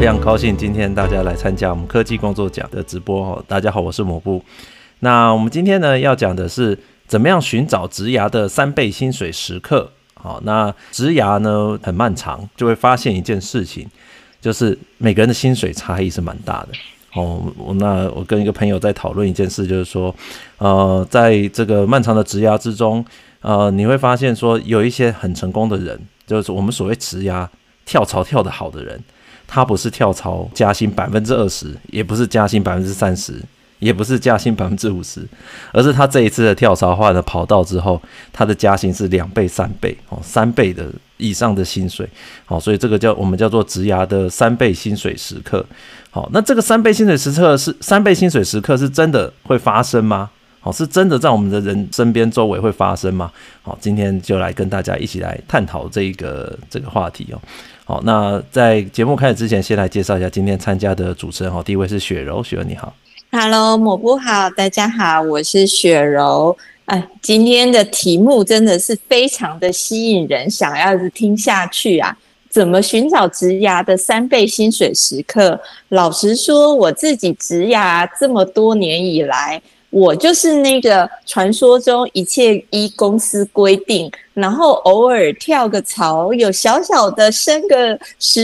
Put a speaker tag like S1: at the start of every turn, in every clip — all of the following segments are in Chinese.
S1: 常高兴今天大家来参加我们科技工作奖的直播。大家好，我是抹布。那我们今天呢要讲的是怎么样寻找职涯的3倍薪水时刻。好，那职涯呢很漫长，就会发现一件事情，就是每个人的薪水差异是蛮大的。那我跟一个朋友在讨论一件事，就是说，在这个漫长的职涯之中，你会发现说有一些很成功的人，就是我们所谓职涯跳槽跳得好的人，他不是跳槽加薪 20%， 也不是加薪 30%， 也不是加薪 50%， 而是他这一次的跳槽换了跑道之后，他的加薪是2倍3倍，3倍的以上的薪水。所以这个我们叫做职涯的3倍薪水时刻。好，那这个3倍薪水时刻是真的会发生吗？是真的在我们的人身边周围会发生吗？好，今天就来跟大家一起来探讨这个话题哦。好，那在节目开始之前，先来介绍一下今天参加的主持人。第一位是雪柔，雪柔你好。
S2: Hello， 抹布好，大家好，我是雪柔。今天的题目真的是非常的吸引人，想要听下去啊。怎么寻找职涯的3倍薪水时刻？老实说，我自己职涯这么多年以来，我就是那个传说中一切依公司规定，然后偶尔跳个槽，有小小的升个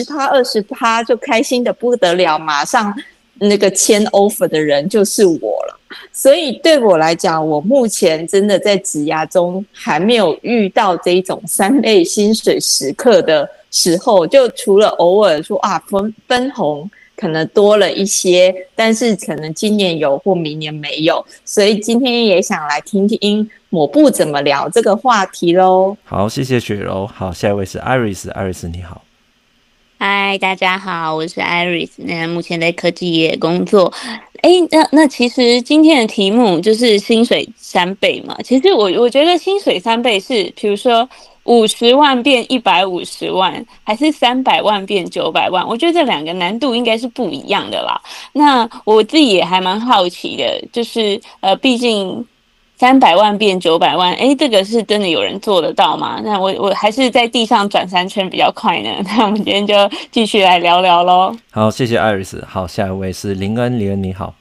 S2: 10%、20%就开心的不得了，马上那个签 offer 的人就是我了。所以对我来讲，我目前真的在职涯中还没有遇到这种3倍薪水时刻的时候，就除了偶尔说分红可能多了一些，但是可能今年有或明年没有，所以今天也想来听听抹布怎么聊这个话题咯。
S1: 好，谢谢雪柔。好，下一位是 Iris，Iris 你好。
S3: 嗨，大家好，我是 Iris， 那目前在科技业工作。那其实今天的题目就是薪水3倍嘛。其实我觉得薪水3倍是，比如说50万变150万，还是300万变900万？我觉得这两个难度应该是不一样的啦。那我自己也还蛮好奇的，就是毕竟300万变900万，这个是真的有人做得到吗？那我还是在地上转3圈比较快呢。那我们今天就继续来聊聊咯。
S1: 好，谢谢 Iris。好，下一位是林恩，林恩你好。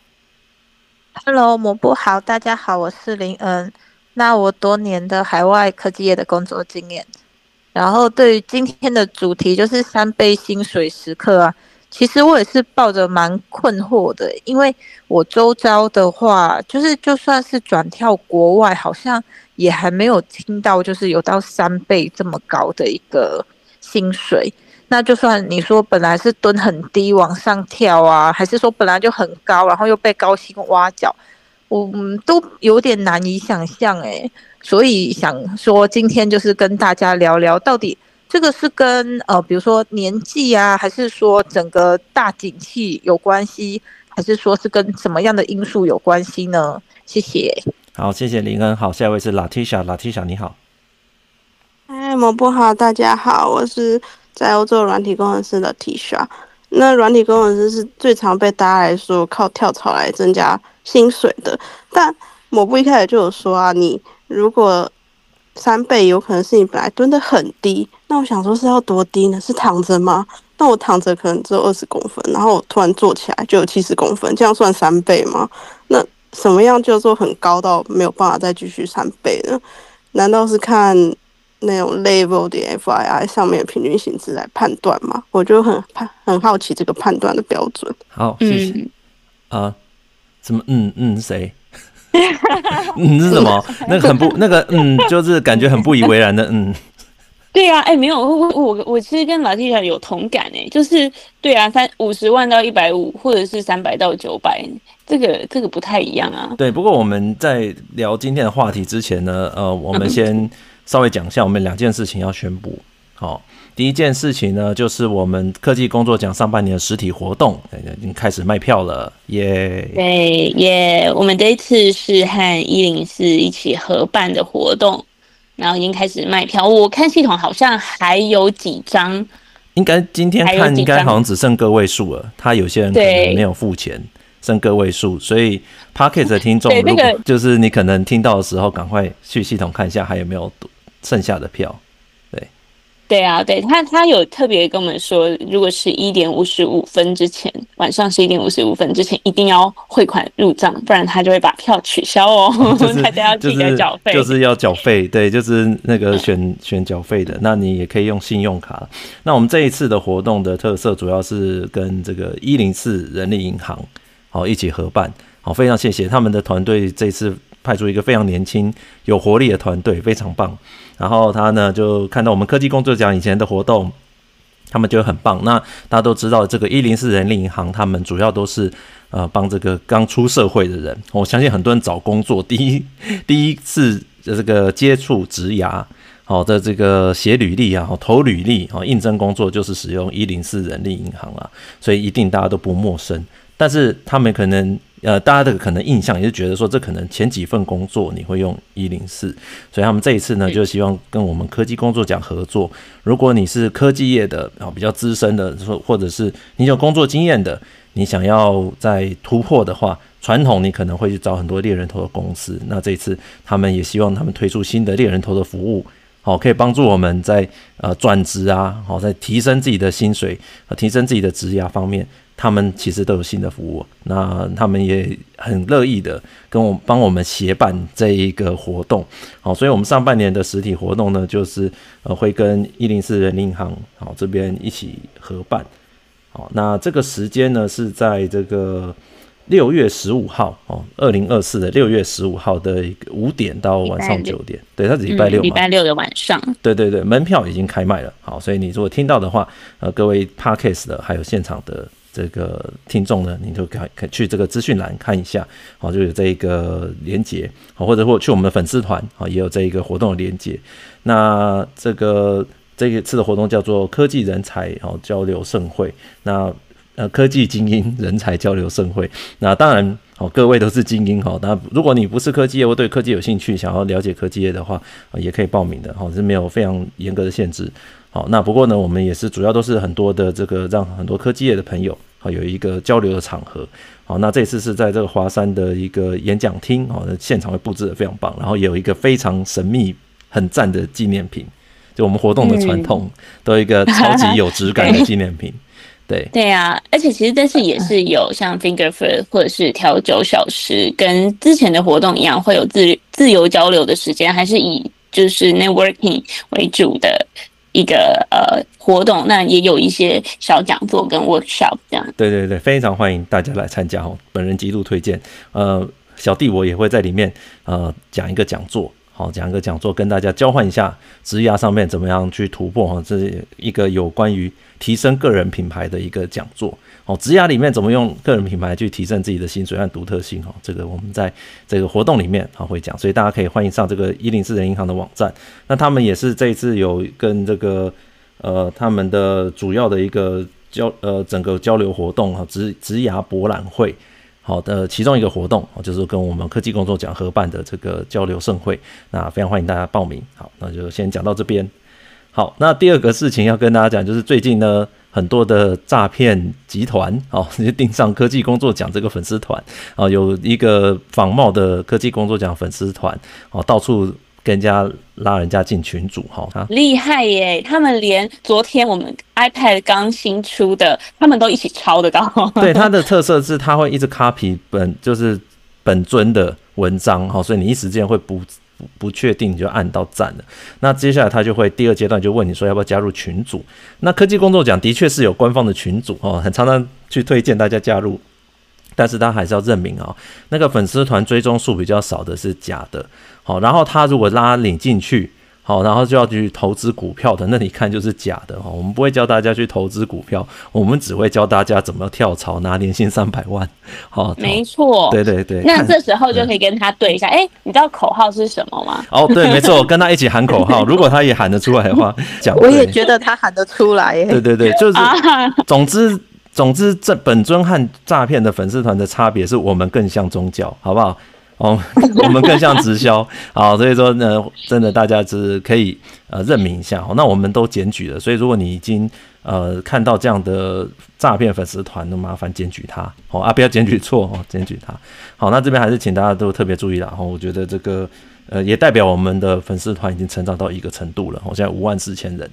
S4: Hello， 抹布好，大家好，我是林恩。那我多年的海外科技业的工作经验，然后对于今天的主题就是3倍薪水时刻啊，其实我也是抱着蛮困惑的，因为我周遭的话，就算是转跳国外，好像也还没有听到就是有到3倍这么高的一个薪水。那就算你说本来是蹲很低往上跳啊，还是说本来就很高，然后又被高薪挖角，我都有点难以想象所以想说今天就是跟大家聊聊，到底这个是跟比如说年纪啊，还是说整个大景气有关系，还是说是跟什么样的因素有关系呢？谢谢。
S1: 好，谢谢林恩。好，下一位是 Latisha，Latisha 你好。
S5: 嗨，抹布好，大家好，我是在欧洲软体工程师的 Tisha。那软体工程师是最常被大家来说靠跳槽来增加薪水的，但抹布一开始就有说啊，你如果3倍，有可能是你本来蹲得很低，那我想说是要多低呢？是躺着吗？那我躺着可能只有20公分，然后我突然坐起来就有70公分，这样算3倍吗？那什么样叫做很高到没有办法再继续3倍呢？难道是看那种 level 的 FII 上面的平均薪资来判断吗？我就很好奇这个判断的标准。
S1: 好，谢谢。什么？谁？是什么？那个很不，那个就是感觉很不以为然的
S3: 对啊，没有，我其实跟老 T 有同感就是对啊，50万到150，或者是300到900，这个不太一样啊。
S1: 对，不过我们在聊今天的话题之前呢，我们先稍微讲一下我们2件事情要宣布。第一件事情呢，就是我们科技工作奖上半年的实体活动已经开始卖票了，耶！
S3: 对耶，我们这一次是和104一起合办的活动，然后已经开始卖票。我看系统好像还有几张，
S1: 应该今天看应该好像只剩个位数了，他有些人可能没有付钱，剩个位数，所以 Podcast 的听众如果就是你可能听到的时候，赶快去系统看一下还有没有剩下的票。
S3: 对啊，对他有特别跟我们说，如果是11:55之前，晚上11:55之前一定要汇款入账，不然他就会把票取消哦。大家要记得缴费，
S1: 就是要缴费，对，就是那个选缴费的。那你也可以用信用卡。那我们这一次的活动的特色主要是跟这个104人力银行一起合办，非常谢谢他们的团队这次派出一个非常年轻有活力的团队，非常棒。然后他呢就看到我们科技工作奖以前的活动，他们觉得很棒。那大家都知道这个104人力银行他们主要都是帮这个刚出社会的人，我相信很多人找工作第一次这个接触职涯的这个写履历啊，投履历应征工作就是使用104人力银行啦，所以一定大家都不陌生。但是他们可能大家的可能印象也是觉得说，这可能前几份工作你会用104，所以他们这一次呢，就希望跟我们科技工作奖合作。如果你是科技业的比较资深的，或者是你有工作经验的，你想要再突破的话，传统你可能会去找很多猎人头的公司。那这一次他们也希望他们推出新的猎人头的服务，可以帮助我们在转职啊，在提升自己的薪水、提升自己的职涯方面。他们其实都有新的服务，那他们也很乐意的帮我们协办这一个活动，所以我们上半年的实体活动呢，就是会跟104人力银行这边一起合办，那这个时间呢是在这个6月15号，2024的6月15号的5点到晚上9点，对，它是礼拜六嘛，
S3: 礼拜六的晚上，
S1: 对对对，门票已经开卖了，好，所以你如果听到的话，各位 Podcast 的还有现场的这个听众呢，你就可以去这个资讯栏看一下，就有这一个连结，或者去我们的粉丝团也有这一个活动的连结。那这一次的活动叫做科技人才交流盛会，那科技精英人才交流盛会。那当然各位都是精英，那如果你不是科技业或对科技有兴趣，想要了解科技业的话，也可以报名的，是没有非常严格的限制。好，那不过呢，我们也是主要都是很多的这个让很多科技业的朋友有一个交流的场合。好，那这次是在这个华山的一个演讲厅，现场会布置得非常棒，然后也有一个非常神秘很赞的纪念品，就我们活动的传统，都有一个超级有质感的纪念品。对
S3: 啊，而且其实这次也是有像 Fingerfood 或者是调酒小时，跟之前的活动一样，会有自由交流的时间，还是以就是 networking 为主的一个活动，那也有一些小讲座跟 workshop 这样。对
S1: 对对，非常欢迎大家来参加，本人极度推荐。小弟我也会在里面讲一个讲座。讲一个讲座跟大家交换一下职涯上面怎么样去突破，这是一个有关于提升个人品牌的一个讲座。职涯里面怎么用个人品牌去提升自己的薪水和独特性，这个我们在这个活动里面会讲，所以大家可以欢迎上这个104人银行的网站。那他们也是这一次有跟这个他们的主要的一个整个交流活动职涯博览会好的其中一个活动，就是跟我们科技工作奖合办的这个交流盛会，那非常欢迎大家报名。好，那就先讲到这边。好，那第二个事情要跟大家讲，就是最近呢很多的诈骗集团就盯上科技工作奖这个粉丝团有一个仿冒的科技工作奖粉丝团到处跟人家拉人家进群组
S3: 厉害耶！他们连昨天我们 iPad 刚新出的，他们都一起抄得到。
S1: 对，它的特色是它会一直 copy 就是本尊的文章，所以你一时间会不确定你就按到赞了。那接下来他就会第二阶段就问你说要不要加入群组。那科技工作奖的确是有官方的群组很常常去推荐大家加入。但是他还是要认明那个粉丝团追踪数比较少的是假的，然后他如果拉你进去，然后就要去投资股票的，那你看就是假的我们不会教大家去投资股票，我们只会教大家怎么跳槽拿年薪300万。
S3: 没错，
S1: 对对对。
S3: 那这时候就可以跟他对一下，你知道口号是什么吗？
S1: 对，没错，跟他一起喊口号，如果他也喊得出来的话，讲
S4: 我也觉得他喊得出来耶。
S1: 对对对，就是总之，这本尊和诈骗的粉丝团的差别是我们更像宗教，好不好？我们更像直销，好，所以说呢，真的大家是可以认明一下。那我们都检举了，所以如果你已经看到这样的诈骗粉丝团，那麻烦检举他不要检举错检举他。好，那这边还是请大家都特别注意啦。我觉得这个也代表我们的粉丝团已经成长到一个程度了，现在54000人。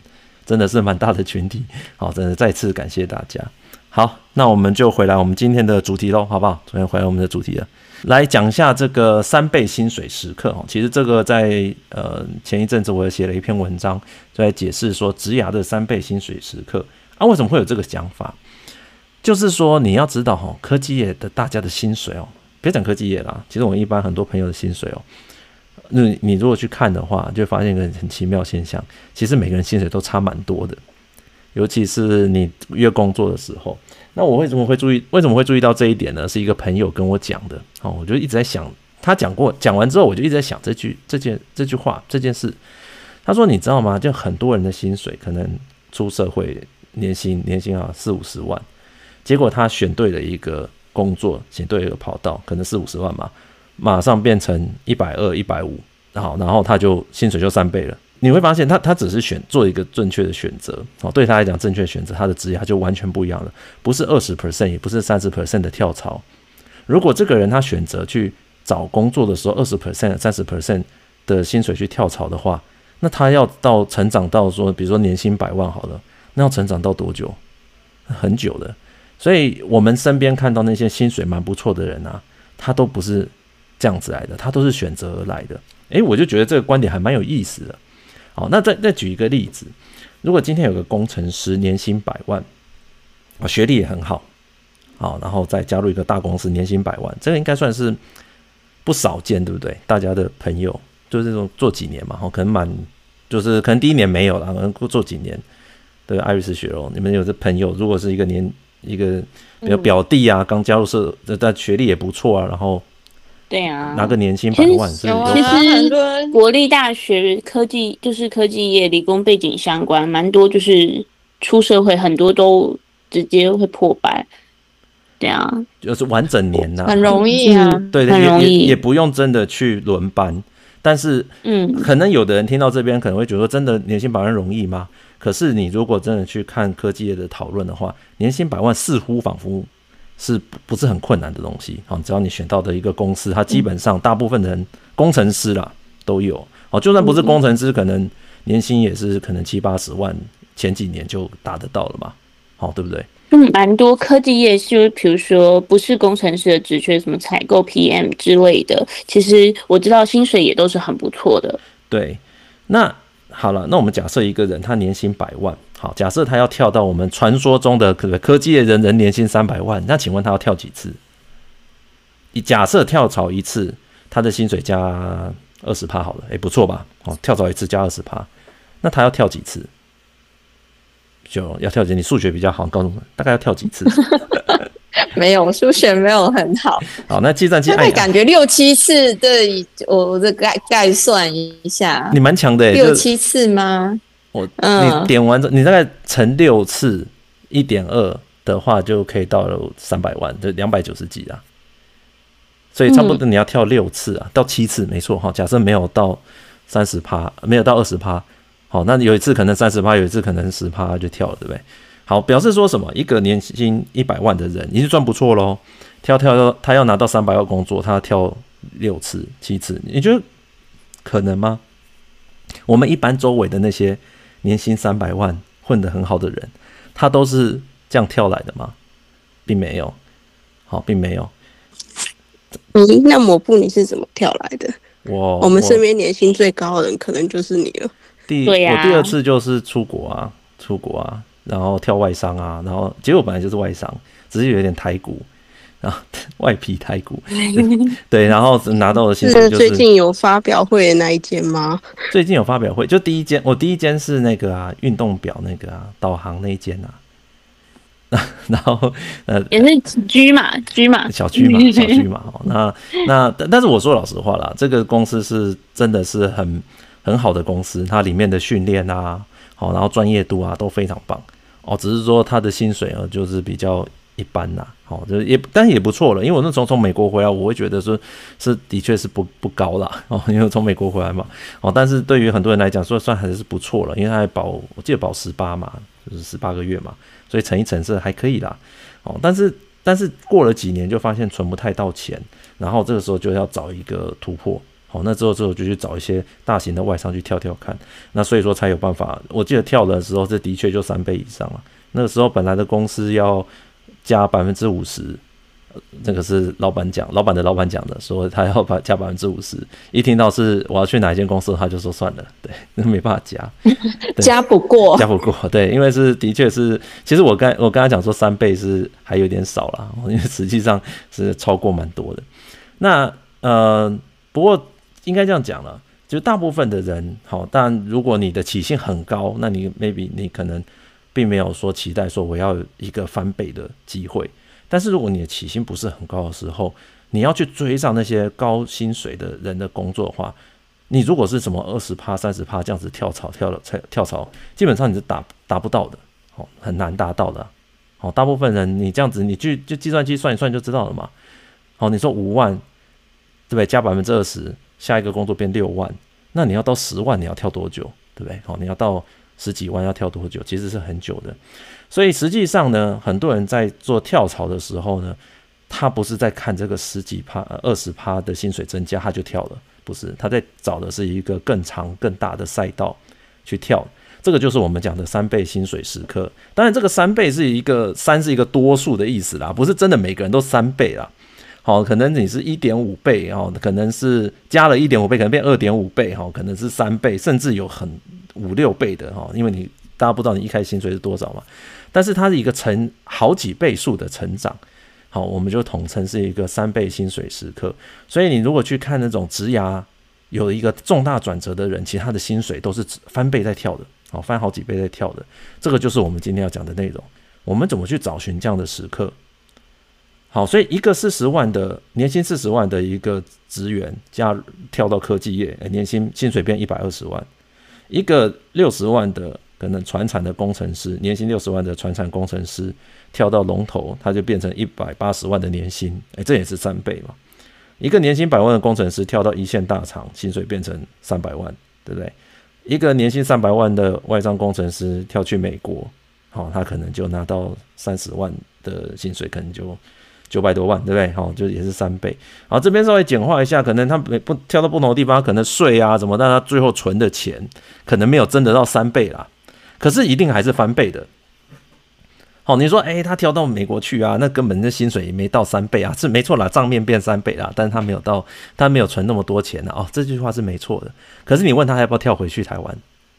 S1: 真的是蛮大的群体。好，真的再次感谢大家。好，那我们就回来我们今天的主题咯，好不好？昨天回来我们的主题了，来讲一下这个3倍薪水时刻。其实这个在前一阵子我也写了一篇文章，就在解释说职涯的3倍薪水时刻啊，为什么会有这个想法？就是说你要知道科技业的大家的薪水别讲科技业啦，其实我一般很多朋友的薪水你如果去看的话，就会发现一个很奇妙的现象，其实每个人薪水都差蛮多的。尤其是你约工作的时候，那我为什么会注意到这一点呢？是一个朋友跟我讲的，我就一直在想，他讲完之后，我就一直在想这句话这件事。他说：“你知道吗？就很多人的薪水可能出社会年薪40-50万，结果他选对了一个工作，选对了一个跑道，可能40-50万嘛，马上变成120、150，然后他就薪水就3倍了。”你会发现他只是做一个正确的选择，对他来讲正确的选择，他的职业就完全不一样了，不是 20% 也不是 30% 的跳槽。如果这个人他选择去找工作的时候 20%、30% 的薪水去跳槽的话，那他要到成长到说比如说年薪100万好了，那要成长到多久？很久的。所以我们身边看到那些薪水蛮不错的人啊，他都不是这样子来的，他都是选择而来的。我就觉得这个观点还蛮有意思的。好，那再举一个例子，如果今天有个工程师年薪100万，学历也很好，然后再加入一个大公司年薪100万，这个应该算是不少见，对不对？大家的朋友就是这种做几年嘛，可能第一年没有啦，可能做几年。对，艾瑞斯、雪柔，你们有这朋友，如果是一个比如表弟啊，刚加入社，但学历也不错啊，然后。
S3: 对啊，
S1: 拿个年薪100万是有
S3: 其实国立大学科技业理工背景相关，蛮多就是出社会很多都直接会破百。对啊，
S1: 就是完整年呐，
S2: 很容易啊。
S1: 对，
S3: 很容易
S1: 也不用真的去轮班，但是可能有的人听到这边可能会觉得说，真的年薪100万容易吗？可是你如果真的去看科技业的讨论的话，年薪100万似乎仿佛是不是很困难的东西？只要你选到的一个公司，它基本上大部分人工程师啦都有，就算不是工程师，可能年薪也是可能70-80万，前几年就达得到了嘛，对不对？
S3: 蛮多科技业就比如说不是工程师的职缺，什么采购 PM 之类的，其实我知道薪水也都是很不错的。
S1: 对，那好了，那我们假设一个人他年薪100万。好，假设他要跳到我们传说中的科技业人年薪300万，那请问他要跳几次？假设跳槽一次，他的薪水加20%好了，不错吧？跳槽一次加20%，那他要跳几次？就要跳几次？你数学比较好，告诉我们大概要跳几次？
S2: 没有，数学没有很好。
S1: 好，那计算机
S2: 感觉6-7次，对，我这概算一下，
S1: 你蛮强的
S2: 6-7次吗？
S1: 你点完之后，你大概乘6次1.2的话，就可以到了300万，就290几啊。所以差不多你要跳6次啊，到7次，没错。假设没有到30%，没有到20%，好，那有一次可能30%，有一次可能10%就跳了，对不对？好，表示说什么？一个年薪100万的人，已经算不错咯。他要拿到300万工作，他要跳6次、7次，你觉得可能吗？我们一般周围的那些年薪300万混得很好的人，他都是这样跳来的吗？并没有，并没有。
S5: 那抹布你是怎么跳来的？我们身边年薪最高的人可能就是你了。
S1: 我第二次就是出国啊，然后跳外商啊，然后结果本来就是外商，只是有点台股，然后外皮台股，对，然后拿到的薪水就是
S5: 最近有发表会的那一间吗？
S1: 最近有发表会，就我第一间是那个啊，运动表那个啊，导航那一间啊。然后
S3: 也是G嘛
S1: 小 G 嘛但是我说老实话啦，这个公司是真的是很好的公司，它里面的训练啊，然后专业度啊都非常棒只是说它的薪水就是比较一般啦，但是也不错了，因为我那时候从美国回来，我会觉得说是的确是不高啦因为我从美国回来嘛但是对于很多人来讲说算还是不错了，因为它还我记得保18嘛，就是18个月嘛，所以乘一乘是还可以啦但是过了几年就发现存不太到钱，然后这个时候就要找一个突破好，那之后就去找一些大型的外商去跳跳看，那所以说才有办法。我记得跳的时候，这的确就3倍以上了。那个时候本来的公司要加50%，这个是老板的老板讲的，说他要加50%。一听到是我要去哪一间公司，他就说算了，对，那没办法加，
S2: 加不过，
S1: 对，因为的确是，其实我跟他讲说3倍是还有点少啦，因为实际上是超过蛮多的。那不过应该这样讲了，就大部分的人，好，当然如果你的起薪很高，那你 maybe 你可能并没有说期待说我要有一个翻倍的机会。但是如果你的起薪不是很高的时候，你要去追上那些高薪水的人的工作的话，你如果是什么20%、30%这样子跳槽，基本上你是达不到的，很难达到的。大部分人你这样子，你就计算机算一算就知道了嘛。你说5万，对不对？加20%，下一个工作变6万，那你要到10万，你要跳多久？对不对？你要到10几万要跳多久？其实是很久的。所以实际上呢，很多人在做跳槽的时候呢，他不是在看这个10几%、20% 的薪水增加他就跳了，不是，他在找的是一个更长更大的赛道去跳。这个就是我们讲的3倍薪水时刻。当然这个3倍是一个3是一个多数的意思啦，不是真的每个人都3倍啦。可能你是 1.5 倍，可能是加了 1.5 倍，可能变 2.5 倍，可能是3倍，甚至有很5、6倍的，因为大家不知道你一开始薪水是多少嘛，但是它是一个好几倍数的成长，好，我们就统称是一个3倍薪水时刻。所以你如果去看那种职涯有一个重大转折的人，其实他的薪水都是翻倍在跳的，翻好几倍在跳的。这个就是我们今天要讲的内容，我们怎么去找寻这样的时刻。好，所以一个40万的年薪40万的一个职员跳到科技业，年薪水变120万。一个60万的可能传产的工程师，年薪60万的传产工程师跳到龙头，他就变成180万的年薪，这也是3倍嘛。一个年薪100万的工程师跳到一线大厂，薪水变成300万，对不对？一个年薪300万的外商工程师跳去美国，他可能就拿到30万的薪水，可能就900多万，对不对？就也是3倍。好，这边稍微简化一下，可能他跳到不同的地方，可能税啊什么，但他最后存的钱可能没有真的到3倍啦，可是一定还是翻倍的。好，你说他跳到美国去啊，那根本的薪水也没到3倍啊，是没错啦，账面变3倍啦，但是他没有存那么多钱啊，这句话是没错的。可是你问他要不要跳回去台湾，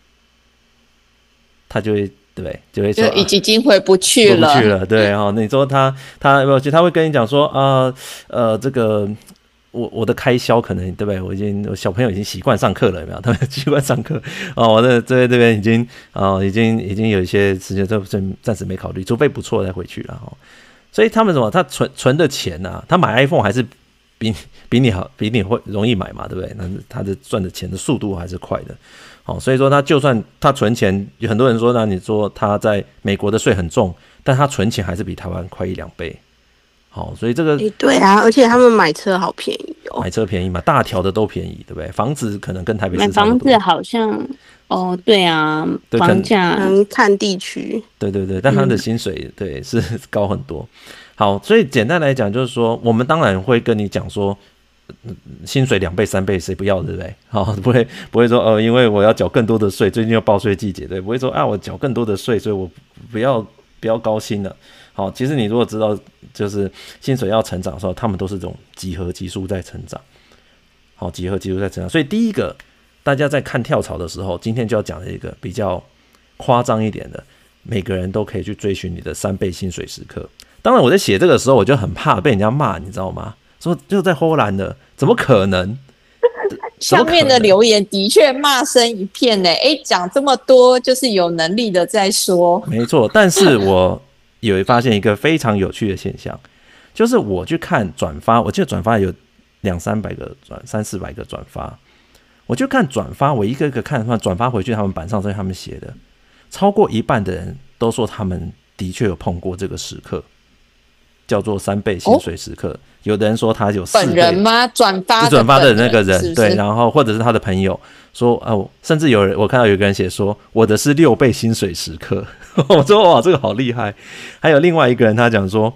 S1: 他就会对不对？就会说
S2: 就已经回不去了，
S1: 对你说他会跟你讲说这个我的开销可能对不对？我小朋友已经习惯上课了，有没有？他们习惯上课我这边已经有一些时间暂时没考虑，除非不错再回去了所以他们他存的钱啊，他买 iPhone 还是比你好，比你会容易买嘛，对不对？那他的赚的钱的速度还是快的。所以说他就算他存钱，有很多人说，那你说他在美国的税很重，但他存钱还是比台湾快1-2倍。好，所以这个
S5: 对啊，而且他们买车好便宜
S1: 买车便宜嘛，大条的都便宜，对不对？房子可能跟台北市差不多。
S3: 买房子好像对啊，房价
S5: 看地区，
S1: 对，但他的薪水对是高很多。好，所以简单来讲就是说，我们当然会跟你讲说，薪水2倍3倍谁不要，对不对？好，不会说因为我要缴更多的税，最近要报税季节，对，不会说我缴更多的税，所以我不要高薪了。好，其实你如果知道，就是薪水要成长的时候，他们都是这种几何级数在成长。好，几何级数在成长。所以第一个，大家在看跳槽的时候，今天就要讲的一个比较夸张一点的，每个人都可以去追寻你的3倍薪水时刻。当然，我在写这个时候，我就很怕被人家骂，你知道吗？说就在荷兰的，怎么可能？
S2: 上面的留言的确骂声一片呢。讲这么多，就是有能力的在说。
S1: 没错，但是我有发现一个非常有趣的现象，就是我去看转发，我记得转发有200-300个300-400个转发，我就看转发，我一个一个看转发回去，他们板上是他们写的，超过一半的人都说他们的确有碰过这个时刻，叫做3倍薪水时刻。有的人说他有4倍。
S2: 本人吗？转发
S1: 的那个人，
S2: 是不是？
S1: 对，然后或者是他的朋友说甚至我看到有一个人写说我的是6倍薪水时刻。我说哇，这个好厉害。还有另外一个人他讲说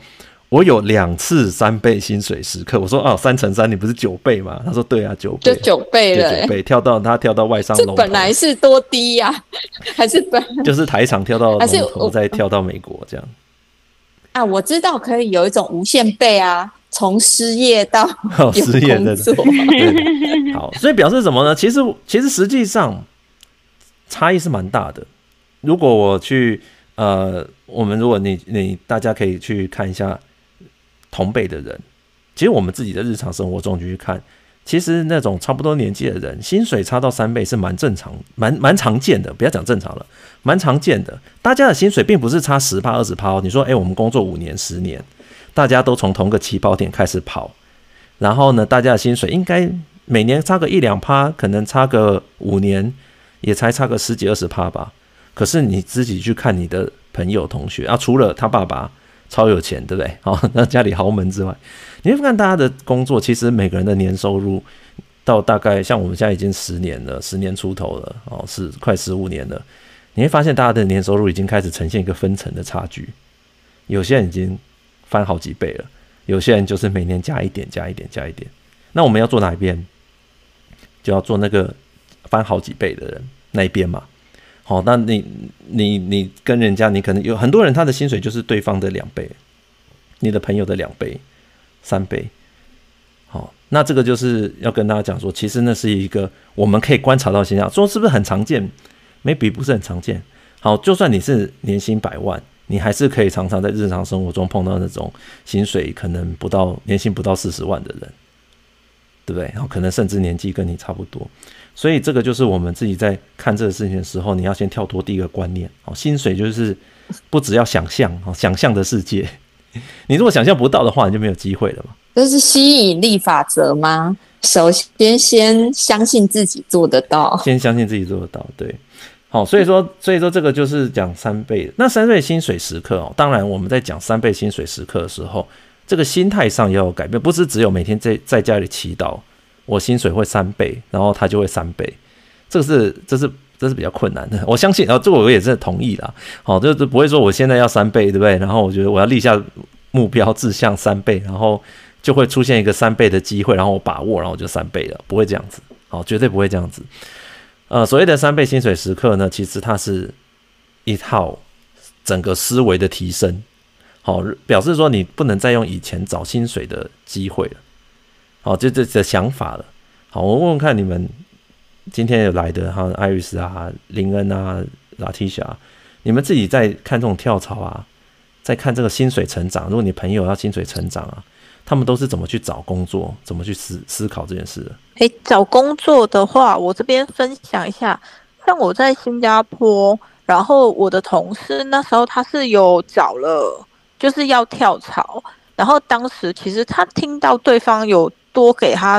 S1: 我有2次3倍薪水时刻。我说3×3你不是9倍吗？他说对啊，9倍，
S2: 就9倍了、
S1: 9倍，他跳到外商龙头，
S2: 这本来是多低呀、还是
S1: 就是台厂跳到龙
S2: 还是
S1: 头，再跳到美国这样。
S2: 啊，我知道可以有一种无限倍啊，从失业到有
S1: 失业
S2: 工作。
S1: 对，好，所以表示什么呢？其实实际上差异是蛮大的。如果我去如果你大家可以去看一下同辈的人，其实我们自己的日常生活中就去看，其实那种差不多年纪的人，薪水差到3倍是蛮正常、蛮常见的。不要讲正常了，蛮常见的。大家的薪水并不是差10%、20%。你说，我们工作5年、10年，大家都从同个起跑点开始跑，然后呢，大家的薪水应该每年差个1-2%，可能差个5年也才差个10几20%吧。可是你自己去看你的朋友同学啊，除了他爸爸超有钱，对不对？那家里豪门之外，你会看大家的工作，其实每个人的年收入到大概像我们现在已经10年了，10年出头了，是快15年了。你会发现大家的年收入已经开始呈现一个分层的差距，有些人已经翻好几倍了，有些人就是每年加一点。那我们要做哪一边？就要做那个翻好几倍的人那一边嘛。好，那你跟人家，你可能有很多人他的薪水就是对方的2倍，你的朋友的2倍、3倍。好，那这个就是要跟大家讲说，其实那是一个我们可以观察到现象，说是不是很常见 ？maybe 不是很常见。好，就算你是年薪100万，你还是可以常常在日常生活中碰到那种薪水可能年薪不到40万的人，对不对？可能甚至年纪跟你差不多。所以这个就是我们自己在看这个事情的时候，你要先跳脱第一个观念，薪水就是不只要想象的世界，你如果想象不到的话，你就没有机会了嘛。
S2: 这是吸引力法则吗？首先相信自己做得到，
S1: 先相信自己做得到，对。好，所以说这个就是讲3倍。那3倍薪水时刻当然我们在讲3倍薪水时刻的时候，这个心态上要有改变，不是只有每天在家里祈祷我薪水会3倍，然后它就会3倍，这是比较困难的。我相信，这个我也是同意啦。好，就是不会说我现在要3倍，对不对？然后我觉得我要立下目标，志向3倍，然后就会出现一个3倍的机会，然后我把握，然后我就3倍了，不会这样子。好，绝对不会这样子。所谓的3倍薪水时刻呢，其实它是一套整个思维的提升。好，表示说你不能再用以前找薪水的机会了。好，这的想法了。好，我问问看你们今天有来的哈，艾瑞斯啊、林恩啊、拉提莎，你们自己在看这种跳槽啊，在看这个薪水成长，如果你朋友要薪水成长啊，他们都是怎么去找工作，怎么去思考这件事的？
S4: 找工作的话，我这边分享一下，像我在新加坡，然后我的同事那时候他是有找了，就是要跳槽，然后当时其实他听到对方有多给他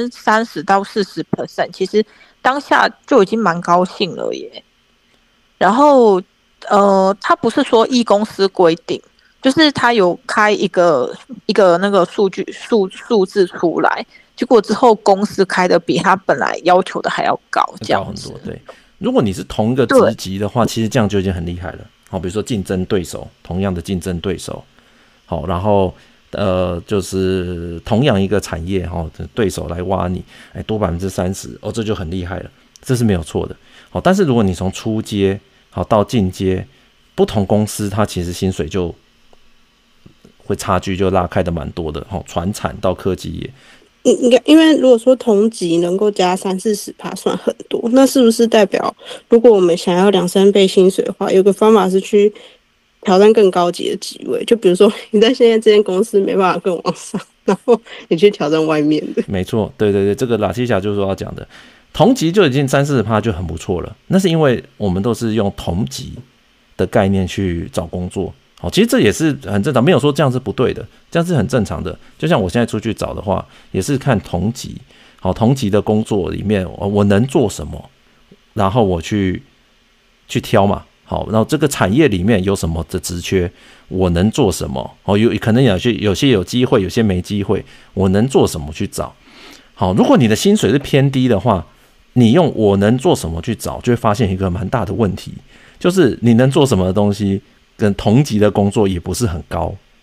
S4: 30%到40%，其实当下就已经蛮高兴了耶。然后他不是说依公司规定，就是他有开一个那个数字出来，结果之后公司开的比他本来要求的还要高，这样子。
S1: 高很多，对。如果你是同一个职级的话，其实这样就已经很厉害了。好，比如说竞争对手，同样的竞争对手，好，然后就是同样一个产业对手来挖你，多30%，这就很厉害了，这是没有错的。好，但是如果你从初阶好到进阶，不同公司它其实薪水就会差距就拉开的蛮多的。传产到科技业，
S5: 因为如果说同级能够加30-40%算很多，那是不是代表如果我们想要2-3倍薪水的话，有个方法是去挑战更高级的职位？就比如说你在现在这间公司没办法更往上，然后你去挑战外面的。
S1: 没错，对对对，这个拉西霞就是说要讲的，同级就已经30-40%就很不错了。那是因为我们都是用同级的概念去找工作。好，其实这也是很正常，没有说这样是不对的，这样是很正常的。就像我现在出去找的话，也是看同级，好，同级的工作里面我能做什么，然后我去挑嘛。好，然后这个产业里面有什么的职缺，我能做什么？可能有些有机会，有些没机会，我能做什么去找？好，如果你的薪水是偏低的话，你用我能做什么去找，就会发现一个蛮大的问题，就是你能做什么的东西跟同级的工作也不是很高，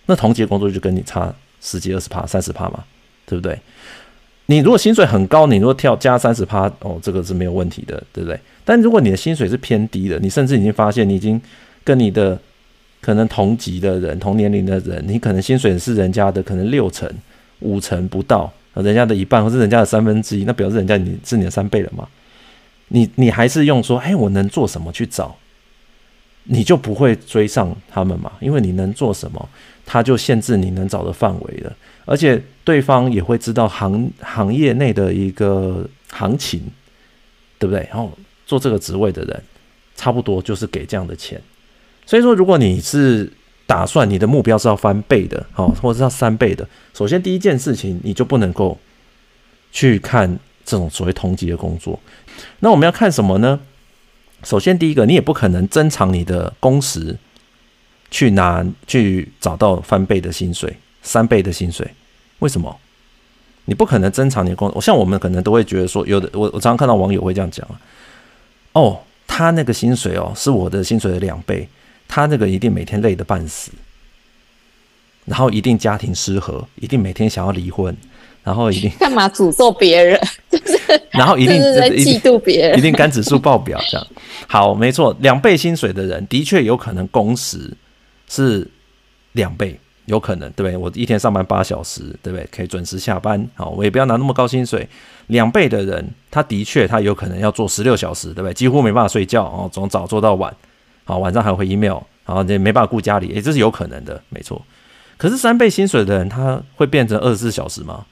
S1: 那同级的工作就跟你差10几、20%、30%嘛，对不对？你如果薪水很高，你如果加30%，这个是没有问题的，对不对？但如果你的薪水是偏低的，你甚至已经发现你已经跟你的可能同级的人、同年龄的人，你可能薪水是人家的可能6成、5成不到，人家的一半或是人家的1/3，那表示人家是你的3倍了嘛？你还是用说，我能做什么去找，你就不会追上他们嘛？因为你能做什么，他就限制你能找的范围了，而且对方也会知道行业内的一个行情，对不对？然后做这个职位的人，差不多就是给这样的钱。所以说，如果你是打算你的目标是要翻倍的，或者是要3倍的，首先第一件事情，你就不能够去看这种所谓同级的工作。那我们要看什么呢？首先第一个，你也不可能增长你的工时去找到翻倍的薪水、3倍的薪水。为什么？你不可能增长你的工时。像我们可能都会觉得说，有的我常常看到网友会这样讲，他那个薪水是我的薪水的2倍，他那个一定每天累得半死，然后一定家庭失和，一定每天想要离婚，然后一定
S2: 干嘛诅咒别人？
S1: 然后一定
S2: 在嫉妒别人，
S1: 一定肝指数爆表这样。好，没错，2倍薪水的人的确有可能工时是2倍，有可能，对不对？我一天上班8小时，对不对？可以准时下班，好，我也不要拿那么高薪水。2倍的人，他的确他有可能要做16小时，对不对？几乎没办法睡觉，从早做到晚，好，晚上还回 email， 然后也没办法顾家里，这是有可能的，没错。可是3倍薪水的人，他会变成24小时吗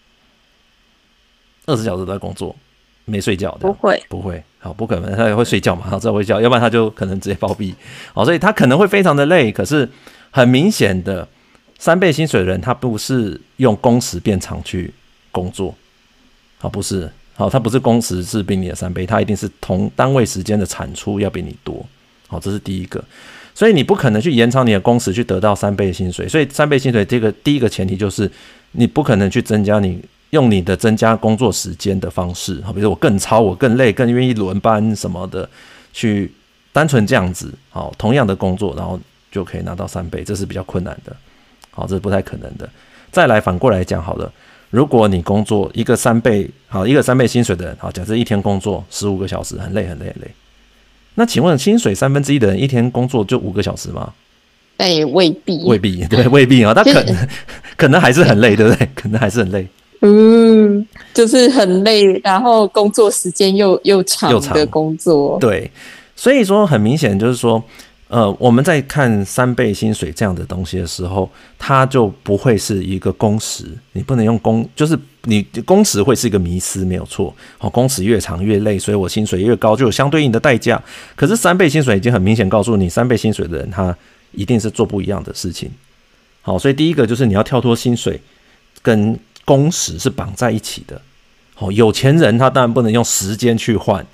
S1: ？20小时都在工作，没睡觉的？不会，好，不可能，他也会睡觉嘛，好，知道会睡觉，要不然他就可能直接暴毙，好，所以他可能会非常的累。可是很明显的，3倍薪水的人，他不是用工时变长去工作，好，不是，好，他不是工时是比你的3倍，他一定是同单位时间的产出要比你多，好，这是第一个。所以你不可能去延长你的工时去得到3倍的薪水，所以3倍薪水这个第一个前提就是你不可能去用你的增加工作时间的方式，比如说我更超、我更累、更愿意轮班什么的，去单纯这样子，好，同样的工作，然后就可以拿到3倍，这是比较困难的，好，这是不太可能的。再来反过来讲好了，如果你工作一个3倍薪水的人，好，假设一天工作15个小时，很累，那请问薪水1/3的人一天工作就5个小时吗？
S2: 未必，
S1: 对，未必他可能还是很累，对不对？可能还是很累。
S2: 就是很累，然后工作时间又长的工作。
S1: 对，所以说很明显就是说，我们在看3倍薪水这样的东西的时候，它就不会是一个工时，你不能用就是你工时会是一个迷思，没有错。工时越长越累，所以我薪水越高，就有相对应的代价。可是3倍薪水已经很明显告诉你，3倍薪水的人他一定是做不一样的事情。好，所以第一个就是你要跳脱薪水跟工时是绑在一起的。有钱人他当然不能用时间去换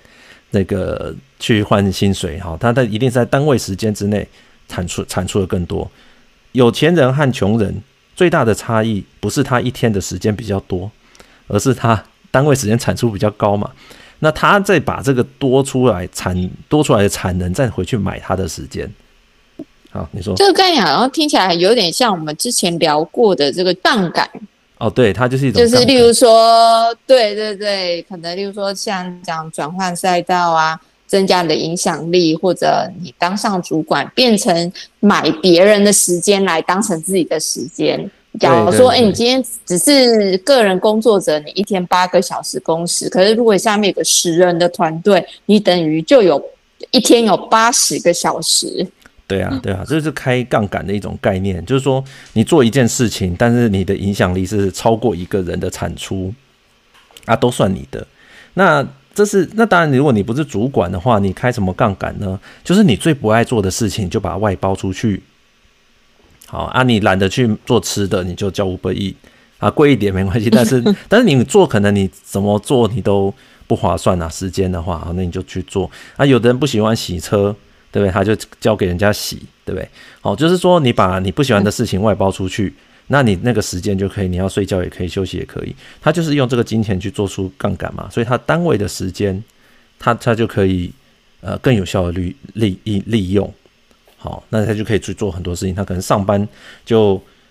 S1: 薪水，他一定是在单位时间之内产出的更多。有钱人和穷人最大的差异不是他一天的时间比较多，而是他单位时间产出比较高嘛。那他再把这个多出来的产能再回去买他的时间。好，你说
S2: 这个概念好像听起来有点像我们之前聊过的这个杠杆。
S1: 对，它就是一种
S2: 就是例如说，对，可能例如说像讲转换赛道啊，增加你的影响力，或者你当上主管，变成买别人的时间来当成自己的时间。假如说，你今天只是个人工作者，你一天8个小时工时，可是如果下面有个10人的团队，你等于就有一天有80个小时。
S1: 对啊，这是开杠杆的一种概念，就是说你做一件事情，但是你的影响力是超过一个人的产出都算你的。那当然，如果你不是主管的话，你开什么杠杆呢？就是你最不爱做的事情，就把它外包出去。好你懒得去做吃的，你就叫 Uber Eats贵一点没关系，但是你做可能你怎么做你都不划算时间的话，那你就去做有的人不喜欢洗车，对不对？他就交给人家洗，对不对？就是说你把你不喜欢的事情外包出去，那你那个时间就可以，你要睡觉也可以，休息也可以。他就是用这个金钱去做出杠杆嘛，所以他单位的时间，他就可以更有效的利用。好，那他就可以去做很多事情。他可能上班就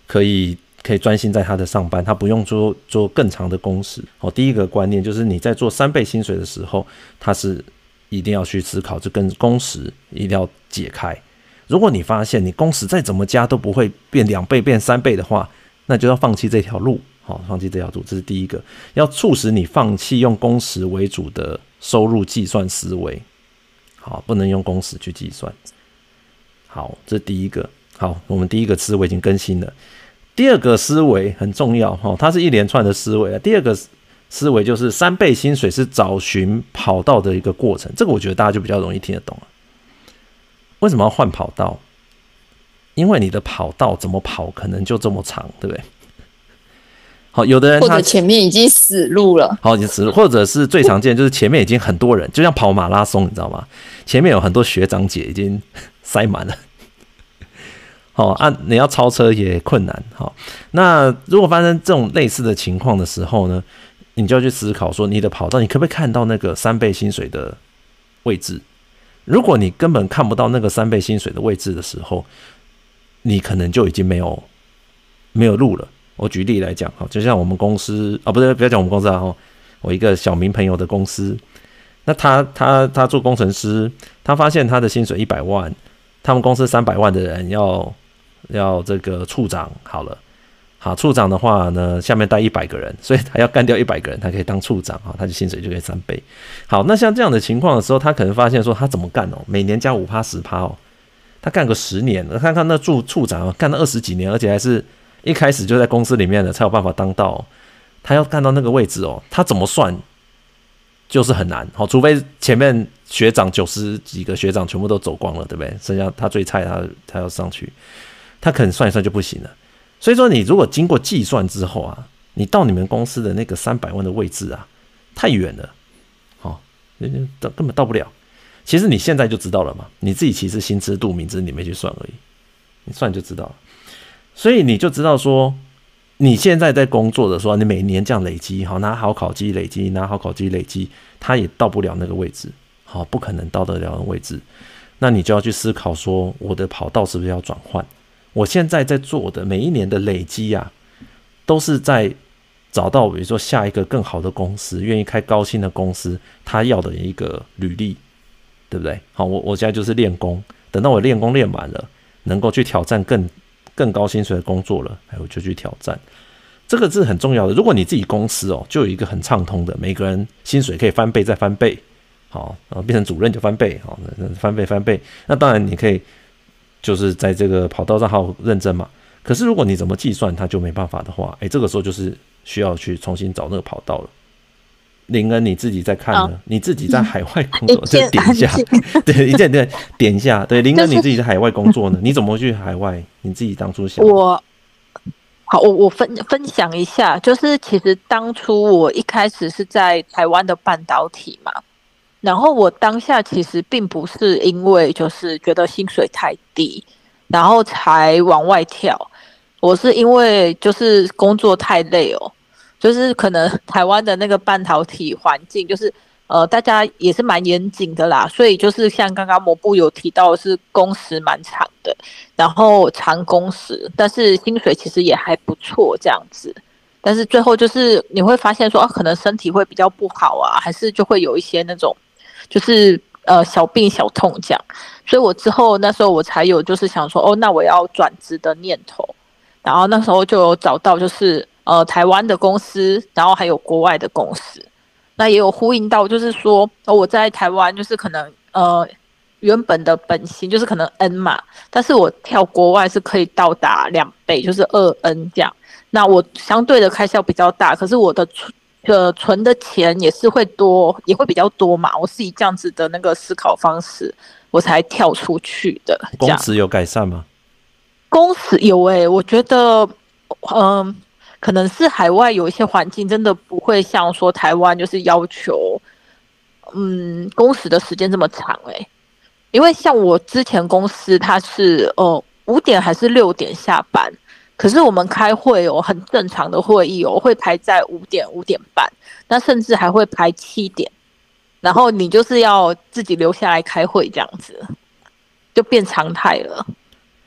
S1: 可以专心在他的上班，他不用做更长的工时。第一个观念就是你在做3倍薪水的时候，他是一定要去思考，这跟工时一定要解开。如果你发现你工时再怎么加都不会变2倍变3倍的话，那就要放弃这条路。放弃这条路，这是第一个，要促使你放弃用工时为主的收入计算思维。好，不能用工时去计算。好，这是第一个。好，我们第一个思维已经更新了。第二个思维很重要，它是一连串的思维。第二个思维就是3倍薪水是找寻跑道的一个过程，这个我觉得大家就比较容易听得懂了。为什么要换跑道？因为你的跑道怎么跑可能就这么长，对不对？好，有的人
S2: 或者前面已经死路了，
S1: 好，已经死路，或者是最常见就是前面已经很多人，就像跑马拉松，你知道吗？前面有很多学长姐已经塞满了，好你要超车也困难。好，那如果发生这种类似的情况的时候呢，你就要去思考说，你的跑道你可不可以看到那个3倍薪水的位置？如果你根本看不到那个3倍薪水的位置的时候，你可能就已经没有路了。我举例来讲，就像我们公司不要讲我们公司啊，我一个小名朋友的公司，那他做工程师，他发现他的薪水100万，他们公司300万的人要这个处长好了，好，处长的话呢，下面带100个人，所以他要干掉100个人，他可以当处长，他的薪水就可以3倍。好，那像这样的情况的时候，他可能发现说他怎么干每年加 5% 10%他干个10年，看看那处长干了20几年，而且还是一开始就在公司里面的才有办法当到，他要干到那个位置他怎么算就是很难。除非前面学长90几个学长全部都走光了，对不对？剩下他最菜，他要上去，他可能算一算就不行了。所以说你如果经过计算之后你到你们公司的那个300万的位置太远了，根本到不了。其实你现在就知道了嘛，你自己其实心知肚明，只是你没去算而已，你算就知道了。所以你就知道说，你现在在工作的时候，你每年这样累积，拿好考绩累积，拿好考绩累积，它也到不了那个位置，不可能到得了那个位置。那你就要去思考说，我的跑道是不是要转换？我现在在做的每一年的累积都是在找到比如说下一个更好的公司，愿意开高薪的公司，他要的一个履历，对不对？好，我现在就是练功，等到我练功练满了，能够去挑战更高薪水的工作了，我就去挑战。这个是很重要的。如果你自己公司就有一个很畅通的，每个人薪水可以翻倍再翻倍，好，然后变成主任就翻倍，好，翻倍，那当然你可以就是在这个跑道上好好认真嘛。可是如果你怎么计算它就没办法的话，这个时候就是需要去重新找那个跑道了。林恩，你自己在看呢？你自己在海外工作，就点一下，对，点一下，对，林恩，你自己在海外工作呢？你怎么去海外？你自己当初想？
S4: 我分享一下，就是其实当初我一开始是在台湾的半导体嘛，然后我当下其实并不是因为就是觉得薪水太低，然后才往外跳，我是因为就是工作太累就是可能台湾的那个半导体环境，就是大家也是蛮严谨的啦，所以就是像刚刚某部有提到的是工时蛮长的，然后长工时，但是薪水其实也还不错这样子。但是最后就是你会发现说可能身体会比较不好还是就会有一些那种就是小病小痛这样。所以我之后那时候我才有就是想说那我要转职的念头，然后那时候就有找到就是台湾的公司，然后还有国外的公司，那也有呼应到就是说我在台湾就是可能原本的本薪就是可能 N 嘛，但是我跳国外是可以到达2倍，就是2N 这样。那我相对的开销比较大，可是我的存的钱也是会多，也会比较多嘛。我是以这样子的那个思考方式，我才跳出去的。
S1: 工时有改善吗？
S4: 工时有我觉得可能是海外有一些环境真的不会像说台湾就是要求工时的时间这么长因为像我之前公司它是5点还是6点下班，可是我们开会很正常的会议会排在5点5点半，那甚至还会排7点，然后你就是要自己留下来开会这样子，就变常态了。